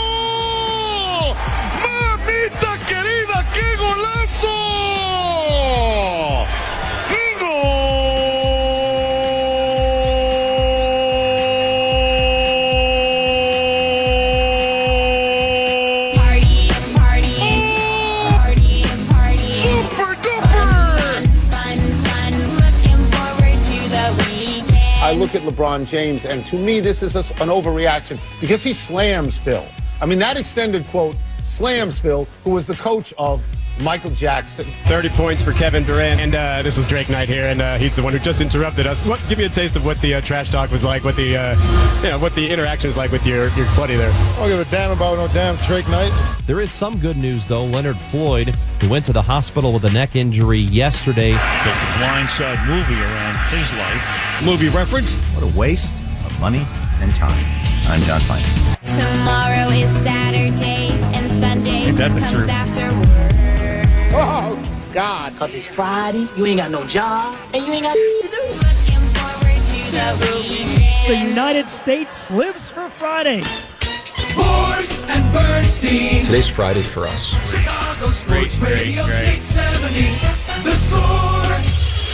¡Mamita querida, qué golazo! I look at LeBron James, and to me, this is a, an overreaction because he slams Phil. I mean, that extended quote slams Phil, who was the coach of Michael Jackson. thirty points for Kevin Durant, and uh, this was Drake Knight here, and uh, he's the one who just interrupted us. What, give me a taste of what the uh, trash talk was like, what the uh, you know, what the interaction was like with your, your buddy there. I don't give a damn about no damn Drake Knight. There is some good news, though. Leonard Floyd, who went to the hospital with a neck injury yesterday. The blindside movie around his life. Movie reference? What a waste of money and time. I'm John Feinstein. Tomorrow is Saturday, and Sunday Ain't that the comes truth? after work. Oh, God, because it's Friday, you ain't got no job, and you ain't got to do. Looking forward to the weekend. The United States lives for Friday. Bors and Bernstein. Today's Friday for us. Chicago Sports Great, great, Radio great. six seventy. The Score.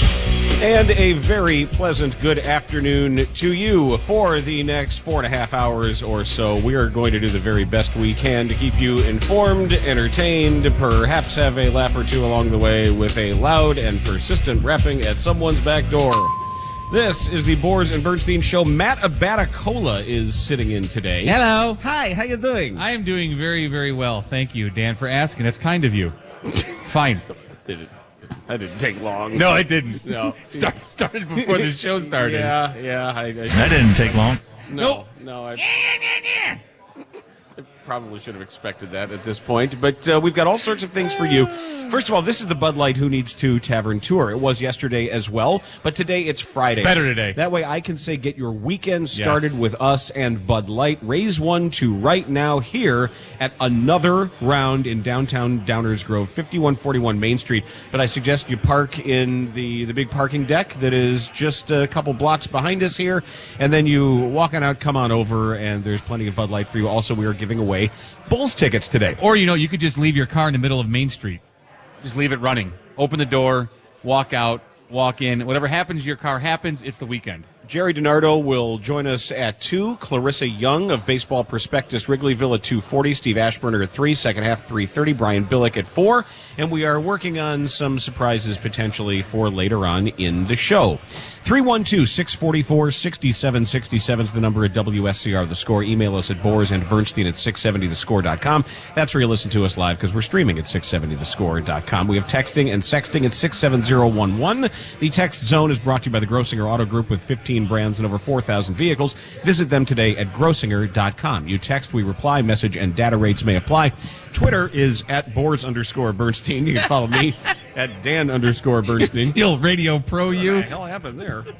And a very pleasant good afternoon to you. For the next four and a half hours or so, we are going to do the very best we can to keep you informed, entertained, perhaps have a laugh or two along the way with a loud and persistent rapping at someone's back door. This is the Bors and Bernstein Show. Matt Abaticola is sitting in today. Hello. Hi, how you doing? I am doing very, very well. Thank you, Dan, for asking. That's kind of you. Fine. Did it? That didn't take long. No, it didn't. No. Start, started before the show started. Yeah, yeah. I, I, That didn't take long. No, no. I, I probably should have expected that at this point. But uh, we've got all sorts of things for you. First of all, this is the Bud Light Who Needs To Tavern Tour. It was yesterday as well, but today it's Friday. It's better today. That way I can say get your weekend started Yes. with us and Bud Light. Raise one to right now here at another round in downtown Downers Grove, fifty-one forty-one Main Street. But I suggest you park in the, the big parking deck that is just a couple blocks behind us here, and then you walk on out, come on over, and there's plenty of Bud Light for you. Also, we are giving away Bulls tickets today. Or, you know, you could just leave your car in the middle of Main Street. Just leave it running. Open the door, walk out, walk in. Whatever happens to your car happens. It's the weekend. Jerry DiNardo will join us at two. Clarissa Young of Baseball Prospectus Wrigleyville at two forty. Steve Ashburner at three. Second half, three thirty. Brian Billick at four. And we are working on some surprises potentially for later on in the show. three one two, six four four, six seven six seven is the number at W S C R The Score. Email us at Bors and Bernstein at six seventy the score dot com. That's where you listen to us live because we're streaming at six seventy the score dot com. We have texting and sexting at six seven zero one one. The text zone is brought to you by the Grossinger Auto Group with fifteen brands and over four thousand vehicles. Visit them today at grossinger dot com. You text, we reply, message, and data rates may apply. Twitter is at Bors underscore Bernstein. You can follow me at Dan underscore Bernstein. You'll radio pro you. What the hell happened there?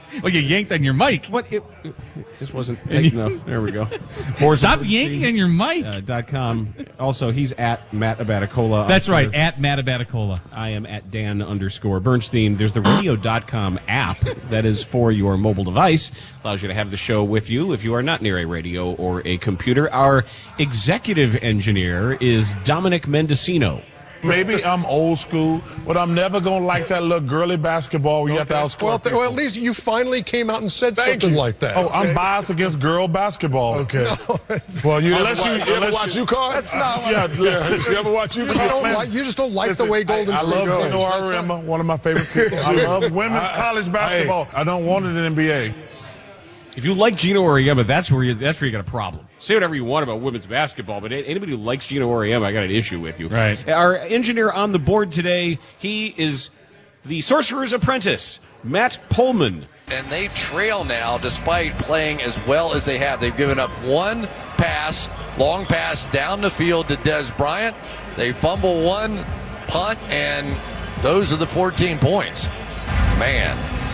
Well, you yanked on your mic. What? It, it just wasn't tight enough. There we go. Stop yanking on your mic. Uh, dot com. Also, he's at Matt Abaticola. That's right, at Matt Abaticola. I am at Dan underscore Bernstein. There's the radio dot com app that is for your mobile device. Allows you to have the show with you if you are not near a radio or a computer. Our executive engineer is Dominic Mendocino. Maybe I'm old school, but I'm never going to like that little girly basketball where you have to outscore Well, people. well, at least you finally came out and said Thank something you. like that. Oh, I'm okay? biased against girl basketball. Okay. Well, you Unless ever, you- watch, you ever unless watch UConn? That's Uh, not. Yeah, yeah. You ever watch You UConn? just don't Man, like- you just don't like the listen, way Golden I, I State love goes. Gino That's Auriemma, one of my favorite people. I love women's I- college basketball. I don't want it in the N B A. If you like Gino Auriemma, that's where you that's where you got a problem. Say whatever you want about women's basketball, but anybody who likes Gino Auriemma, I got an issue with you. Right. Our engineer on the board today, he is the Sorcerer's Apprentice, Matt Pullman. And they trail now despite playing as well as they have. They've given up one pass, long pass down the field to Des Bryant. They fumble one, punt, and those are the fourteen points. Man.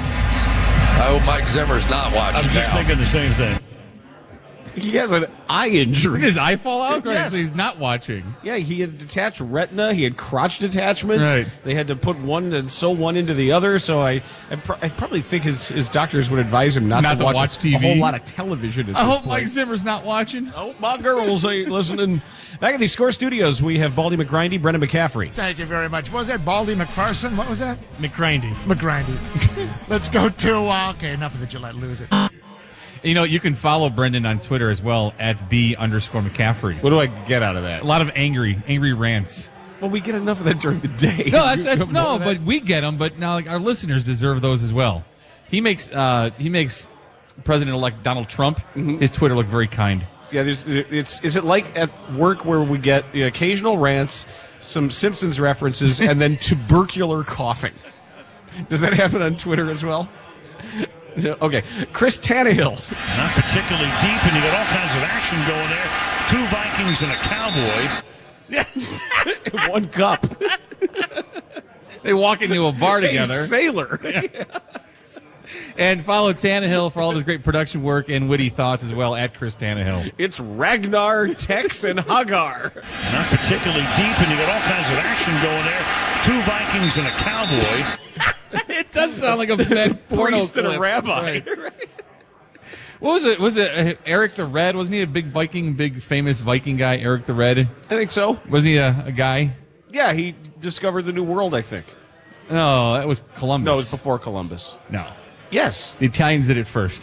I hope Mike Zimmer's not watching. I was just now. thinking the same thing. He has an eye injury. Did his eye fall out? Right, Yes. so he's not watching. Yeah, he had detached retina. He had crotch detachment. Right. They had to put one and sew one into the other. So I, I, pr- I probably think his, his doctors would advise him not, Not to to watch, watch a, T V. a whole lot of television. At I this hope Mike point. Zimmer's not watching. Oh, my girls ain't listening. Back at the Score Studios, we have Baldy McGrindy, Brendan McCaffrey. Thank you very much. What was that? Baldy McPherson? What was that? McGrindy. McGrindy. Let's go to, uh, okay, enough of the Gillette. Lose it. You know, you can follow Brendan on Twitter as well at B underscore McCaffrey. What do I get out of that? A lot of angry, angry rants. Well, we get enough of that during the day. No, that's, that's You have no, more of that? but we get them. But now, like our listeners deserve those as well. He makes, uh, he makes President-elect Donald Trump his Twitter look very kind. Yeah, there's, it's, is it like at work where we get the occasional rants, some Simpsons references, and then tubercular coughing? Does that happen on Twitter as well? No? Okay. Chris Tannehill. Not particularly deep, and you got all kinds of action going there. Two Vikings and a Cowboy. One cup. They walk into a bar Hey, together. sailor. And follow Tannehill for all of his great production work and witty thoughts as well at Chris Tannehill. It's Ragnar, Tex, and Hagar. Not particularly deep, and you got all kinds of action going there. Two Vikings and a Cowboy. It does sound like a bad porno Priest and a clip. rabbi. Right. What was it? Was it uh, Eric the Red? Wasn't he a big Viking, big famous Viking guy, Eric the Red? I think so. Was he a, a guy? Yeah, he discovered the New World, I think. No, that was Columbus. No, it was before Columbus. No. Yes. The Italians did it first.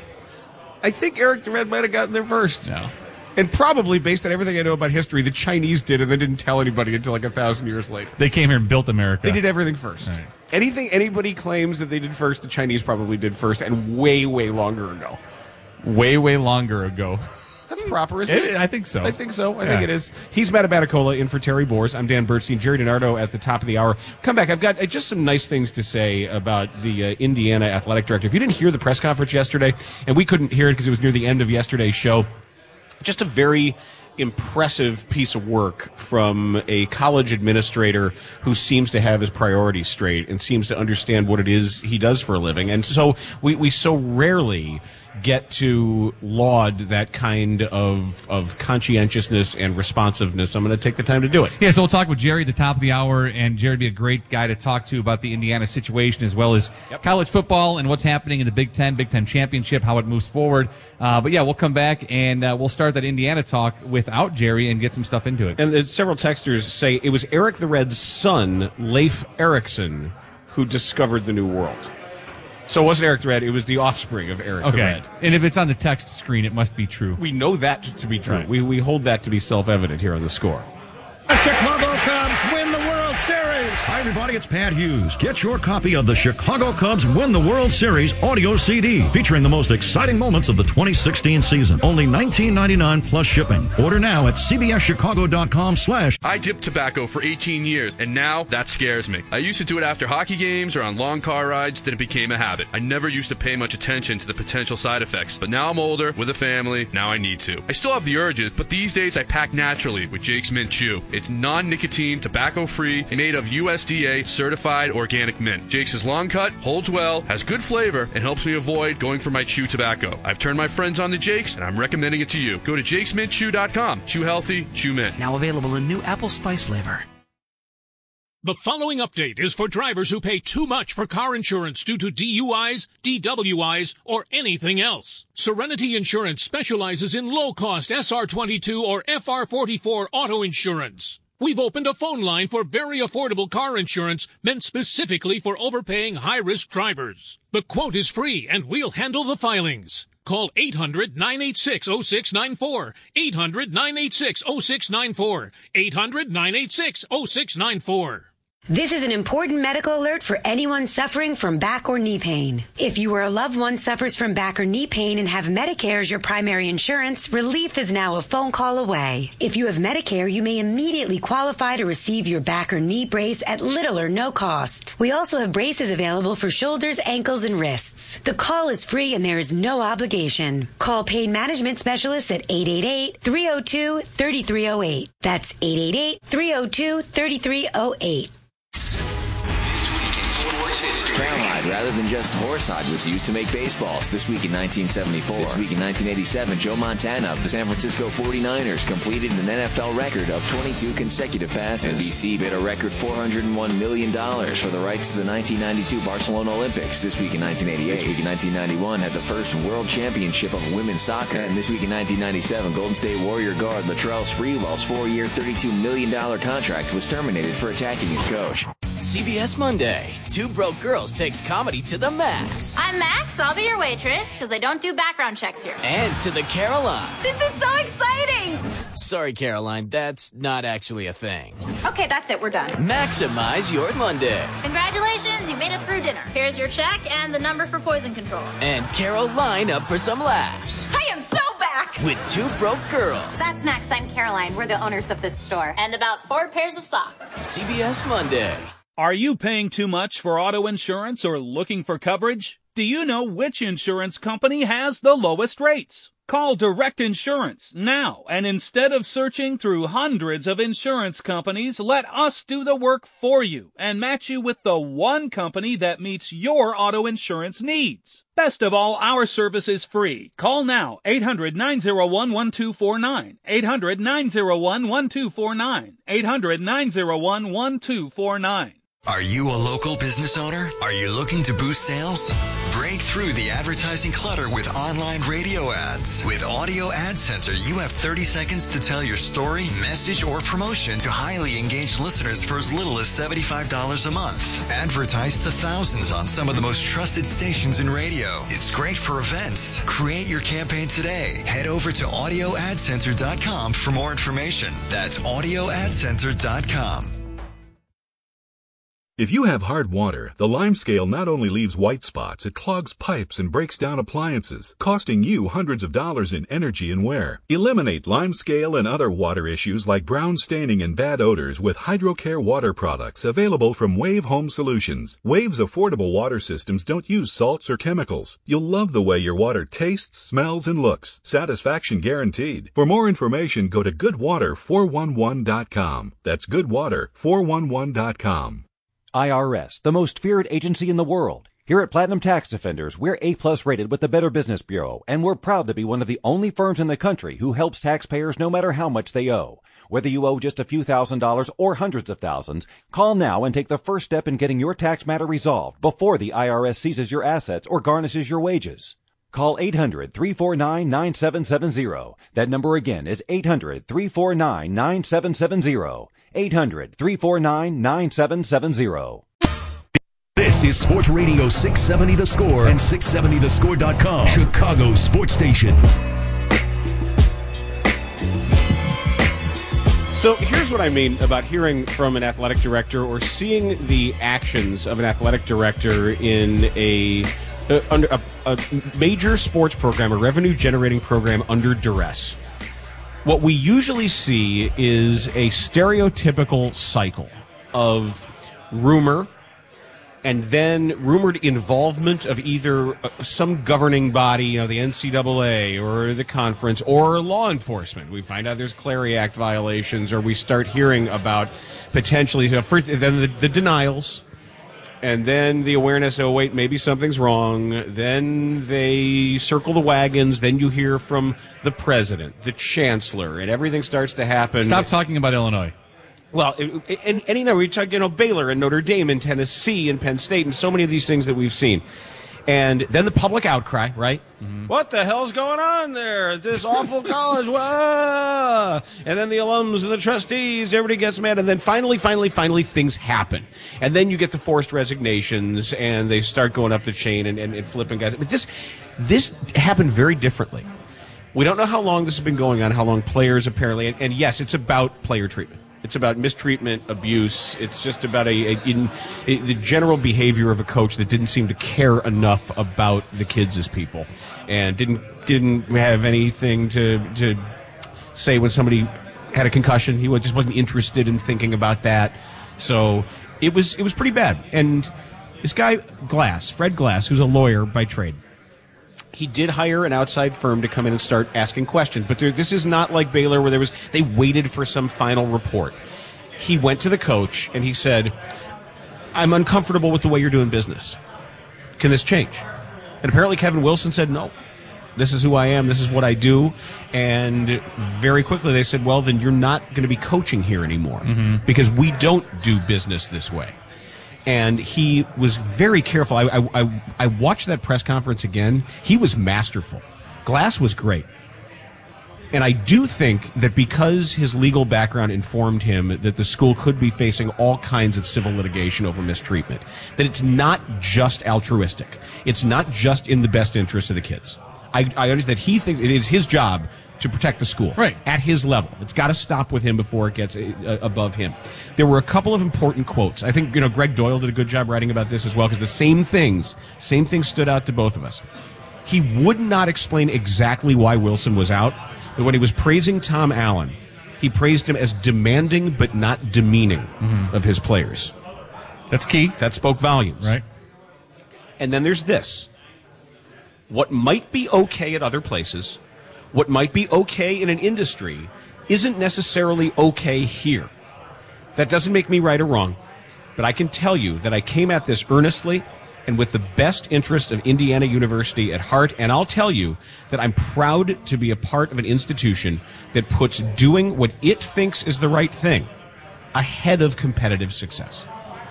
I think Eric the Red might have gotten there first. No. And probably, based on everything I know about history, the Chinese did, and they didn't tell anybody until like a thousand years later. They came here and built America. They did everything first. Right. Anything anybody claims that they did first, the Chinese probably did first, and way, way longer ago. Way, way longer ago. That's proper, isn't it? It- I think so. I think so. I Yeah. think it is. He's Matt Abaticola in for Terry Bors. I'm Dan Bernstein. Jerry DiNardo at the top of the hour. Come back. I've got uh, just some nice things to say about the uh, Indiana athletic director. If you didn't hear the press conference yesterday, and we couldn't hear it because it was near the end of yesterday's show, just a very impressive piece of work from a college administrator who seems to have his priorities straight and seems to understand what it is he does for a living. And so we, we so rarely get to laud that kind of of conscientiousness and responsiveness. I'm going to take the time to do it. Yeah, so we'll talk with Jerry at the top of the hour, and Jerry would be a great guy to talk to about the Indiana situation as well as Yep. college football and what's happening in the Big Ten, Big Ten Championship, how it moves forward. Uh, but yeah, we'll come back and uh, we'll start that Indiana talk without Jerry and get some stuff into it. And there's several texters say it was Eric the Red's son, Leif Erikson, who discovered the New World. So it wasn't Eric the Red, it was the offspring of Eric the Okay, Red. and if it's on the text screen, it must be true. We know that to be true. Right. We, we hold that to be self-evident here on the Score. The Chicago Cubs win the World Series. Hi, everybody. It's Pat Hughes. Get your copy of the Chicago Cubs Win the World Series audio C D featuring the most exciting moments of the twenty sixteen season. Only nineteen ninety-nine plus shipping. Order now at cbschicago.com slash. I dipped tobacco for eighteen years, and now that scares me. I used to do it after hockey games or on long car rides, then it became a habit. I never used to pay much attention to the potential side effects, but now I'm older, with a family, now I need to. I still have the urges, but these days I pack naturally with Jake's Mint Chew. It's non-nicotine, tobacco-free, made of U S S D A certified organic mint. Jake's is long cut, holds well, has good flavor, and helps me avoid going for my chew tobacco. I've turned my friends on to Jake's, and I'm recommending it to you. Go to jakes mint chew dot com. Chew healthy, chew mint. Now available in new apple spice flavor. The following update is for drivers who pay too much for car insurance due to D U Is, D W Is, or anything else. Serenity Insurance specializes in low-cost S R twenty-two or F R forty-four auto insurance. We've opened a phone line for very affordable car insurance meant specifically for overpaying high-risk drivers. The quote is free, and we'll handle the filings. Call eight hundred, nine eight six, oh six nine four, eight hundred, nine eight six, oh six nine four, eight hundred, nine eight six, oh six nine four. This is an important medical alert for anyone suffering from back or knee pain. If you or a loved one suffers from back or knee pain and have Medicare as your primary insurance, relief is now a phone call away. If you have Medicare, you may immediately qualify to receive your back or knee brace at little or no cost. We also have braces available for shoulders, ankles, and wrists. The call is free and there is no obligation. Call Pain Management Specialists at eight eight eight, three oh two, three three oh eight. That's eight eight eight, three oh two, three three oh eight. Cowhide, rather than just horsehide, was used to make baseballs. This week in nineteen seventy-four. This week in nineteen eighty-seven, Joe Montana of the San Francisco forty-niners completed an N F L record of twenty-two consecutive passes. N B C bid a record four hundred one million dollars for the rights to the nineteen ninety-two Barcelona Olympics. This week in nineteen eighty-eight. This week in nineteen ninety-one had the first world championship of women's soccer. And this week in nineteen ninety-seven, Golden State Warrior guard Latrell Sprewell's four-year, thirty-two million dollars contract was terminated for attacking his coach. C B S Monday. Two Broke Girls takes comedy to the max. I'm Max. I'll be your waitress because I don't do background checks here. And to the Caroline. This is so exciting. Sorry, Caroline. That's not actually a thing. Okay, that's it. We're done. Maximize your Monday. Congratulations. You made it through dinner. Here's your check and the number for poison control. And Caroline up for some laughs. I am so back. With Two Broke Girls. That's next. I'm Caroline. We're the owners of this store. And about four pairs of socks. C B S Monday. Are you paying too much for auto insurance or looking for coverage? Do you know which insurance company has the lowest rates? Call Direct Insurance now, and instead of searching through hundreds of insurance companies, let us do the work for you and match you with the one company that meets your auto insurance needs. Best of all, our service is free. Call now, eight hundred, nine oh one, one two four nine, eight hundred, nine oh one, one two four nine, eight hundred, nine oh one, one two four nine. Are you a local business owner? Are you looking to boost sales? Break through the advertising clutter with online radio ads. With Audio Ad Center, you have thirty seconds to tell your story, message, or promotion to highly engaged listeners for as little as seventy-five dollars a month. Advertise to thousands on some of the most trusted stations in radio. It's great for events. Create your campaign today. Head over to audio ad center dot com for more information. That's audio ad center dot com. If you have hard water, the Lime Scale not only leaves white spots, it clogs pipes and breaks down appliances, costing you hundreds of dollars in energy and wear. Eliminate Lime Scale and other water issues like brown staining and bad odors with HydroCare water products available from Wave Home Solutions. Wave's affordable water systems don't use salts or chemicals. You'll love the way your water tastes, smells, and looks. Satisfaction guaranteed. For more information, go to good water four one one dot com. That's good water four one one dot com. I R S, the most feared agency in the world. Here at Platinum Tax Defenders, we're A-plus rated with the Better Business Bureau, and we're proud to be one of the only firms in the country who helps taxpayers no matter how much they owe. Whether you owe just a few thousand dollars or hundreds of thousands, call now and take the first step in getting your tax matter resolved before the I R S seizes your assets or garnishes your wages. Call eight hundred, three four nine, nine seven seven zero. That number again is eight hundred, three four nine, nine seven seven zero. eight hundred, three four nine, nine seven seven zero. This is Sports Radio six seventy The Score and six seventy the score dot com, Chicago Sports Station. So here's what I mean about hearing from an athletic director or seeing the actions of an athletic director in a uh, under a, a major sports program, a revenue-generating program under duress. What we usually see is a stereotypical cycle of rumor, and then rumored involvement of either uh, some governing body, you know, the N C double A or the conference or law enforcement. We find out there's Clery Act violations, or we start hearing about potentially, you know, first, then the, the denials, and then the awareness, oh, wait, maybe something's wrong. Then they circle the wagons. Then you hear from the president, the chancellor, and everything starts to happen. Stop talking about Illinois. Well, and, and you know, we talk, you know, Baylor and Notre Dame and Tennessee and Penn State and so many of these things that we've seen. And then the public outcry, right? Mm-hmm. What the hell's going on there at this awful college? Wah! And then the alums and the trustees, everybody gets mad. And then finally, finally, finally, things happen. And then you get the forced resignations, and they start going up the chain and, and, and flipping guys. But this, this happened very differently. We don't know how long this has been going on, how long players apparently, and, and yes, it's about player treatment. It's about mistreatment, abuse. It's just about a, a, in, a the general behavior of a coach that didn't seem to care enough about the kids as people, and didn't didn't have anything to to say when somebody had a concussion. He just wasn't interested in thinking about that. So it was it was pretty bad. And this guy Glass, Fred Glass, who's a lawyer by trade, he did hire an outside firm to come in and start asking questions. But there, this is not like Baylor where there was they waited for some final report. He went to the coach and he said, I'm uncomfortable with the way you're doing business. Can this change? And apparently Kevin Wilson said, no. This is who I am. This is what I do. And very quickly they said, well, then you're not going to be coaching here anymore mm-hmm. because we don't do business this way. And he was very careful. I, I, I, I watched that press conference again. He was masterful. Glass was great. And I do think that because his legal background informed him that the school could be facing all kinds of civil litigation over mistreatment, that it's not just altruistic. It's not just in the best interest of the kids. I, I understand that he thinks it is his job to protect the school right at his level. It's got to stop with him before it gets uh, above him. There were a couple of important quotes. I think, you know, Greg Doyle did a good job writing about this as well, because the same things, same things stood out to both of us. He would not explain exactly why Wilson was out, but when he was praising Tom Allen, he praised him as demanding but not demeaning mm-hmm. of his players. That's key. That spoke volumes. Right. And then there's this. What might be okay at other places, what might be okay in an industry, isn't necessarily okay here. That doesn't make me right or wrong, but I can tell you that I came at this earnestly and with the best interest of Indiana University at heart, and I'll tell you that I'm proud to be a part of an institution that puts doing what it thinks is the right thing ahead of competitive success.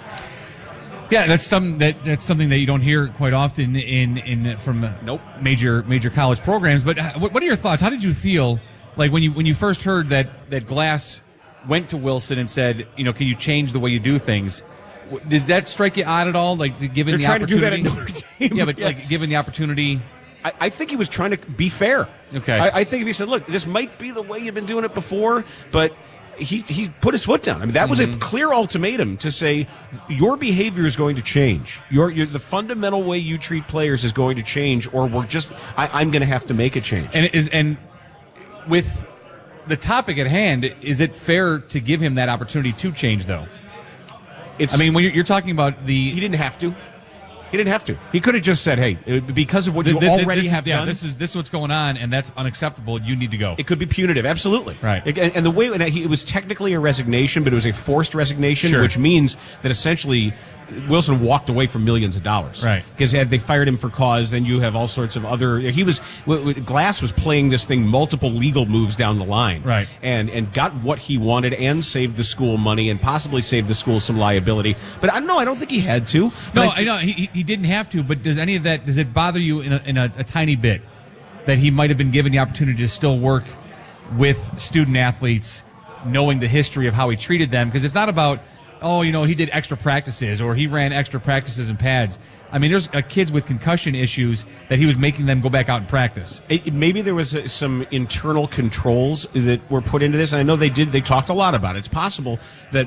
Yeah, that's some that that's something that you don't hear quite often in in from nope. major major college programs. But what, what are your thoughts? How did you feel like when you when you first heard that that Glass went to Wilson and said, you know, can you change the way you do things? Did that strike you odd at all? Like given They're the trying opportunity, to do that at Notre Dame. yeah, but yeah. like given the opportunity. I, I think he was trying to be fair. Okay, I, I think if he said, look, this might be the way you've been doing it before, but. He he put his foot down. I mean, that was mm-hmm. a clear ultimatum to say your behavior is going to change. Your, your the fundamental way you treat players is going to change, or we're just I, I'm going to have to make a change. And it is and with the topic at hand, is it fair to give him that opportunity to change? Though, it's. I mean, when you're, you're talking about the, he didn't have to. He didn't have to. He could have just said, "Hey, because of what you the, the, already this, have yeah, done, this is this is what's going on, and that's unacceptable. You need to go." It could be punitive, absolutely. Right. It, and, and the way and he, it was technically a resignation, but it was a forced resignation, sure. which means that essentially Wilson walked away from millions of dollars. Right. Because had they fired him for cause, then you have all sorts of other. He was Glass was playing this thing multiple legal moves down the line. Right. And and got what he wanted and saved the school money and possibly saved the school some liability. But I don't know. I don't think he had to. No, I, I know he he didn't have to. But does any of that does it bother you in a, in a, a tiny bit that he might have been given the opportunity to still work with student athletes, knowing the history of how he treated them? Because it's not about, oh, you know, he did extra practices or he ran extra practices and pads. I mean, there's uh, kids with concussion issues that he was making them go back out and practice. It, it, maybe there was uh, some internal controls that were put into this. And I know they did. They talked a lot about it. It's possible that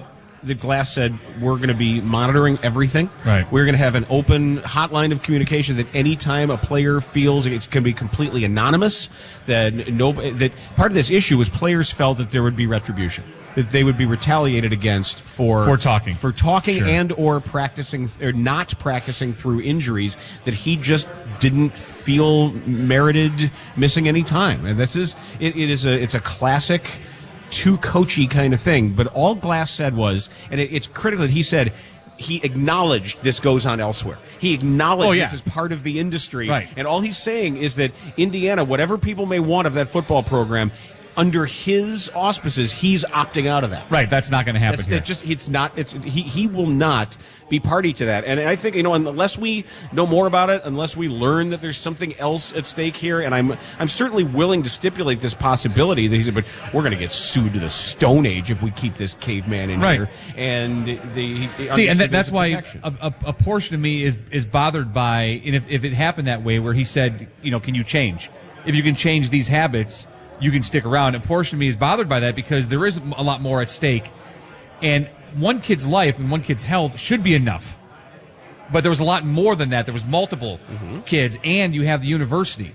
that Glass said we're going to be monitoring everything. Right. We're going to have an open hotline of communication that any time a player feels it's going to be completely anonymous. That no, that part of this issue was players felt that there would be retribution, that they would be retaliated against for For talking. for talking Sure. and or practicing or not practicing through injuries that he just didn't feel merited missing any time. And this is it, it is a it's a classic too coachy kind of thing. But all Glass said was, and it, it's critical that he said he acknowledged this goes on elsewhere. He acknowledged Oh, yeah. this is part of the industry. Right. And all he's saying is that Indiana, whatever people may want of that football program, under his auspices, he's opting out of that. Right, that's not going to happen That's, here. it just it's not it's he he will not be party to that. And I think, you know, unless we know more about it, unless we learn that there's something else at stake here, and I'm I'm certainly willing to stipulate this possibility that he said, but we're going to get sued to the Stone Age if we keep this caveman in Right. here. And the See, and that, that's why protection. a, a, a portion of me is is bothered by, and if, if it happened that way, where he said, you know, can you change? If you can change these habits, you can stick around. A portion of me is bothered by that because there is a lot more at stake, and one kid's life and one kid's health should be enough. But there was a lot more than that. There was multiple Mm-hmm. kids, and you have the university,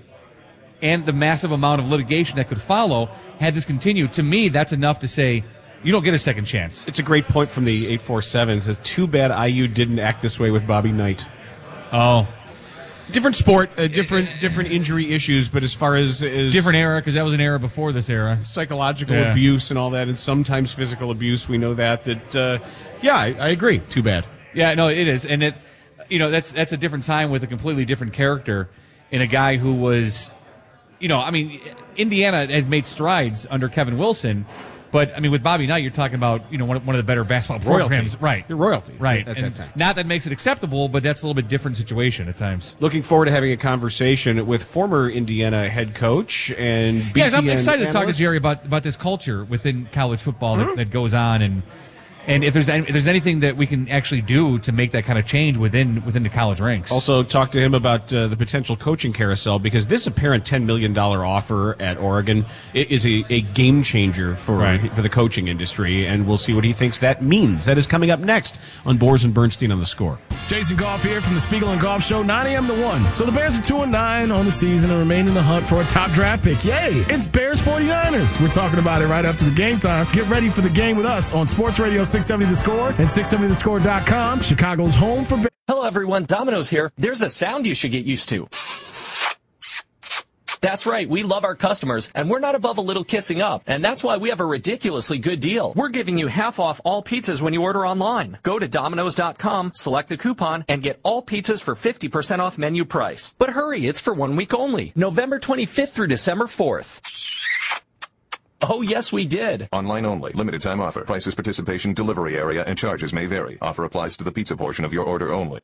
and the massive amount of litigation that could follow had this continued. To me, that's enough to say you don't get a second chance. It's a great point from the eight four seven. It says, too bad I U didn't act this way with Bobby Knight. Oh. Different sport, uh, different different injury issues, but as far as, as Different era, because that was an era before this era. psychological Yeah. abuse and all that, and sometimes physical abuse, we know that. That uh, yeah, I, I agree. Too bad. Yeah, no, it is, and it, you know, that's that's a different time with a completely different character, and a guy who was, you know, I mean, Indiana has made strides under Kevin Wilson, but I mean, with Bobby Knight, you're talking about, you know, one of, one of the better basketball Royalty. programs, right? You're royalty, right? at And that time. not that makes it acceptable, but that's a little bit different situation at times. Looking forward to having a conversation with former Indiana head coach and B T N Yes, I'm excited to talk to analyst. Jerry about about this culture within college football that, Mhm. that goes on, and and if there's any, if there's anything that we can actually do to make that kind of change within within the college ranks. Also, talk to him about uh, the potential coaching carousel, because this apparent ten million dollars offer at Oregon i- is a, a game changer for Right. for the coaching industry, and we'll see what he thinks that means. That is coming up next on Boers and Bernstein on The Score. Jason Goff here from the Spiegel and Goff Show, nine a.m. to one. So the Bears are two and nine on the season and remain in the hunt for a top draft pick. Yay! It's Bears forty-niners. We're talking about it right up to the game time. Get ready for the game with us on Sports Radio six seventy The Score and six seventy the score dot com, Chicago's home for Bears. Hello everyone, Domino's here. There's a sound you should get used to. That's right, we love our customers, and we're not above a little kissing up. And that's why we have a ridiculously good deal. We're giving you half off all pizzas when you order online. Go to Domino's dot com, select the coupon, and get all pizzas for fifty percent off menu price. But hurry, it's for one week only. November twenty-fifth through December fourth. Oh, yes, we did. Online only. Limited time offer. Prices, participation, delivery area, and charges may vary. Offer applies to the pizza portion of your order only.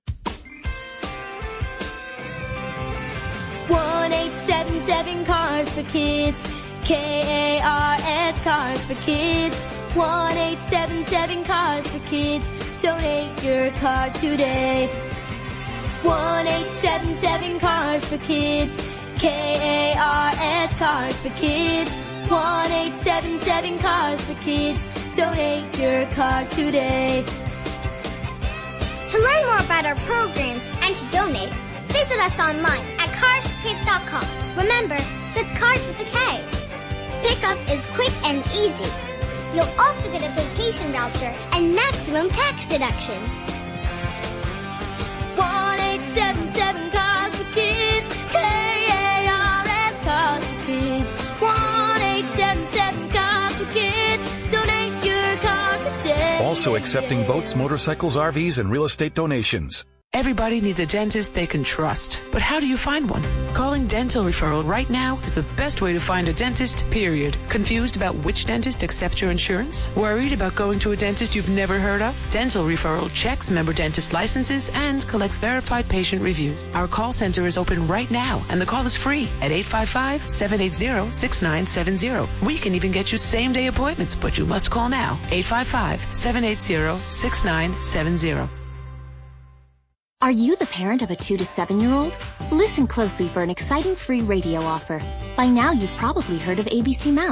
one eight seven seven Cars for Kids. K A R S Cars for Kids. one eight seven seven Cars for Kids. Donate your car today. one eight seven seven Cars for Kids. K A R S Cars for Kids. one eight seven seven Cars for Kids. Donate your car today. To learn more about our programs and to donate, visit us online at cars for kids dot com. Remember, that's Cars with a K. Pickup is quick and easy. You'll also get a vacation voucher and maximum tax deduction. one eight seven seven Cars for Kids. K A R S Cars for Kids. one eight seven seven Cars for Kids. Donate your car today. Also accepting boats, motorcycles, R Vs, and real estate donations. Everybody needs a dentist they can trust. But how do you find one? Calling Dental Referral right now is the best way to find a dentist, period. Confused about which dentist accepts your insurance? Worried about going to a dentist you've never heard of? Dental Referral checks member dentist licenses and collects verified patient reviews. Our call center is open right now, and the call is free at eight five five, seven eight zero, six nine seven zero. We can even get you same-day appointments, but you must call now. eight five five, seven eight zero, six nine seven zero. Are you the parent of a two to seven year old? Listen closely for an exciting free radio offer. By now you've probably heard of A B C Mouse.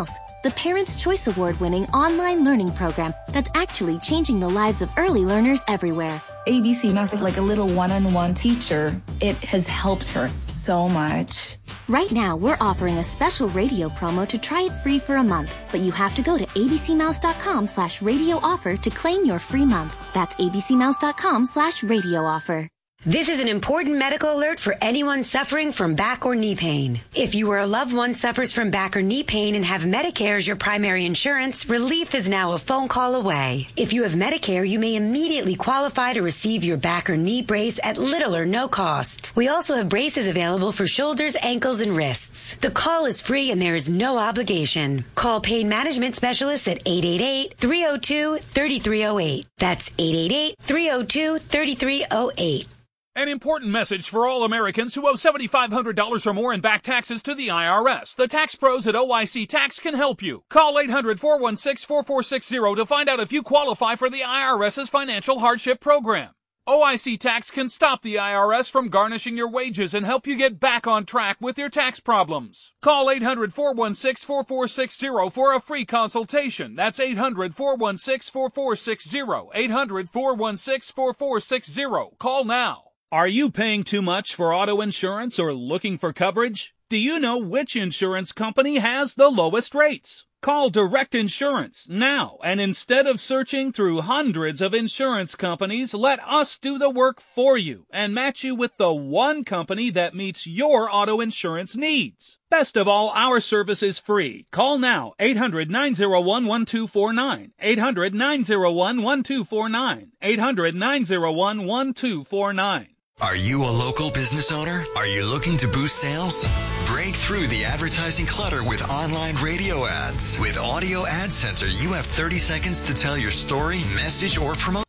the Parents' Choice Award-winning online learning program that's actually changing the lives of early learners everywhere. A B C Mouse is like a little one-on-one teacher. It has helped her so much. Right now, we're offering a special radio promo to try it free for a month, but you have to go to abcmouse.com slash radio offer to claim your free month. That's abcmouse.com slash radio offer. This is an important medical alert for anyone suffering from back or knee pain. If you or a loved one suffers from back or knee pain and have Medicare as your primary insurance, relief is now a phone call away. If you have Medicare, you may immediately qualify to receive your back or knee brace at little or no cost. We also have braces available for shoulders, ankles, and wrists. The call is free and there is no obligation. Call Pain Management Specialists at eight eight eight, three oh two, three three oh eight. That's eight eight eight, three oh two, three three oh eight. An important message for all Americans who owe seven thousand five hundred dollars or more in back taxes to the I R S. The tax pros at O I C Tax can help you. Call eight hundred, four one six, four four six zero to find out if you qualify for the IRS's financial hardship program. O I C Tax can stop the I R S from garnishing your wages and help you get back on track with your tax problems. Call eight hundred, four one six, four four six zero for a free consultation. That's eight hundred, four one six, four four six zero. eight hundred, four one six, four four six zero. Call now. Are you paying too much for auto insurance or looking for coverage? Do you know which insurance company has the lowest rates? Call Direct Insurance now, and instead of searching through hundreds of insurance companies, let us do the work for you and match you with the one company that meets your auto insurance needs. Best of all, our service is free. Call now, eight hundred, nine oh one, one two four nine, eight hundred, nine oh one, one two four nine, eight hundred, nine oh one, one two four nine. Are you a local business owner? Are you looking to boost sales? Break through the advertising clutter with online radio ads. With Audio Ad Censor, you have thirty seconds to tell your story, message, or promote.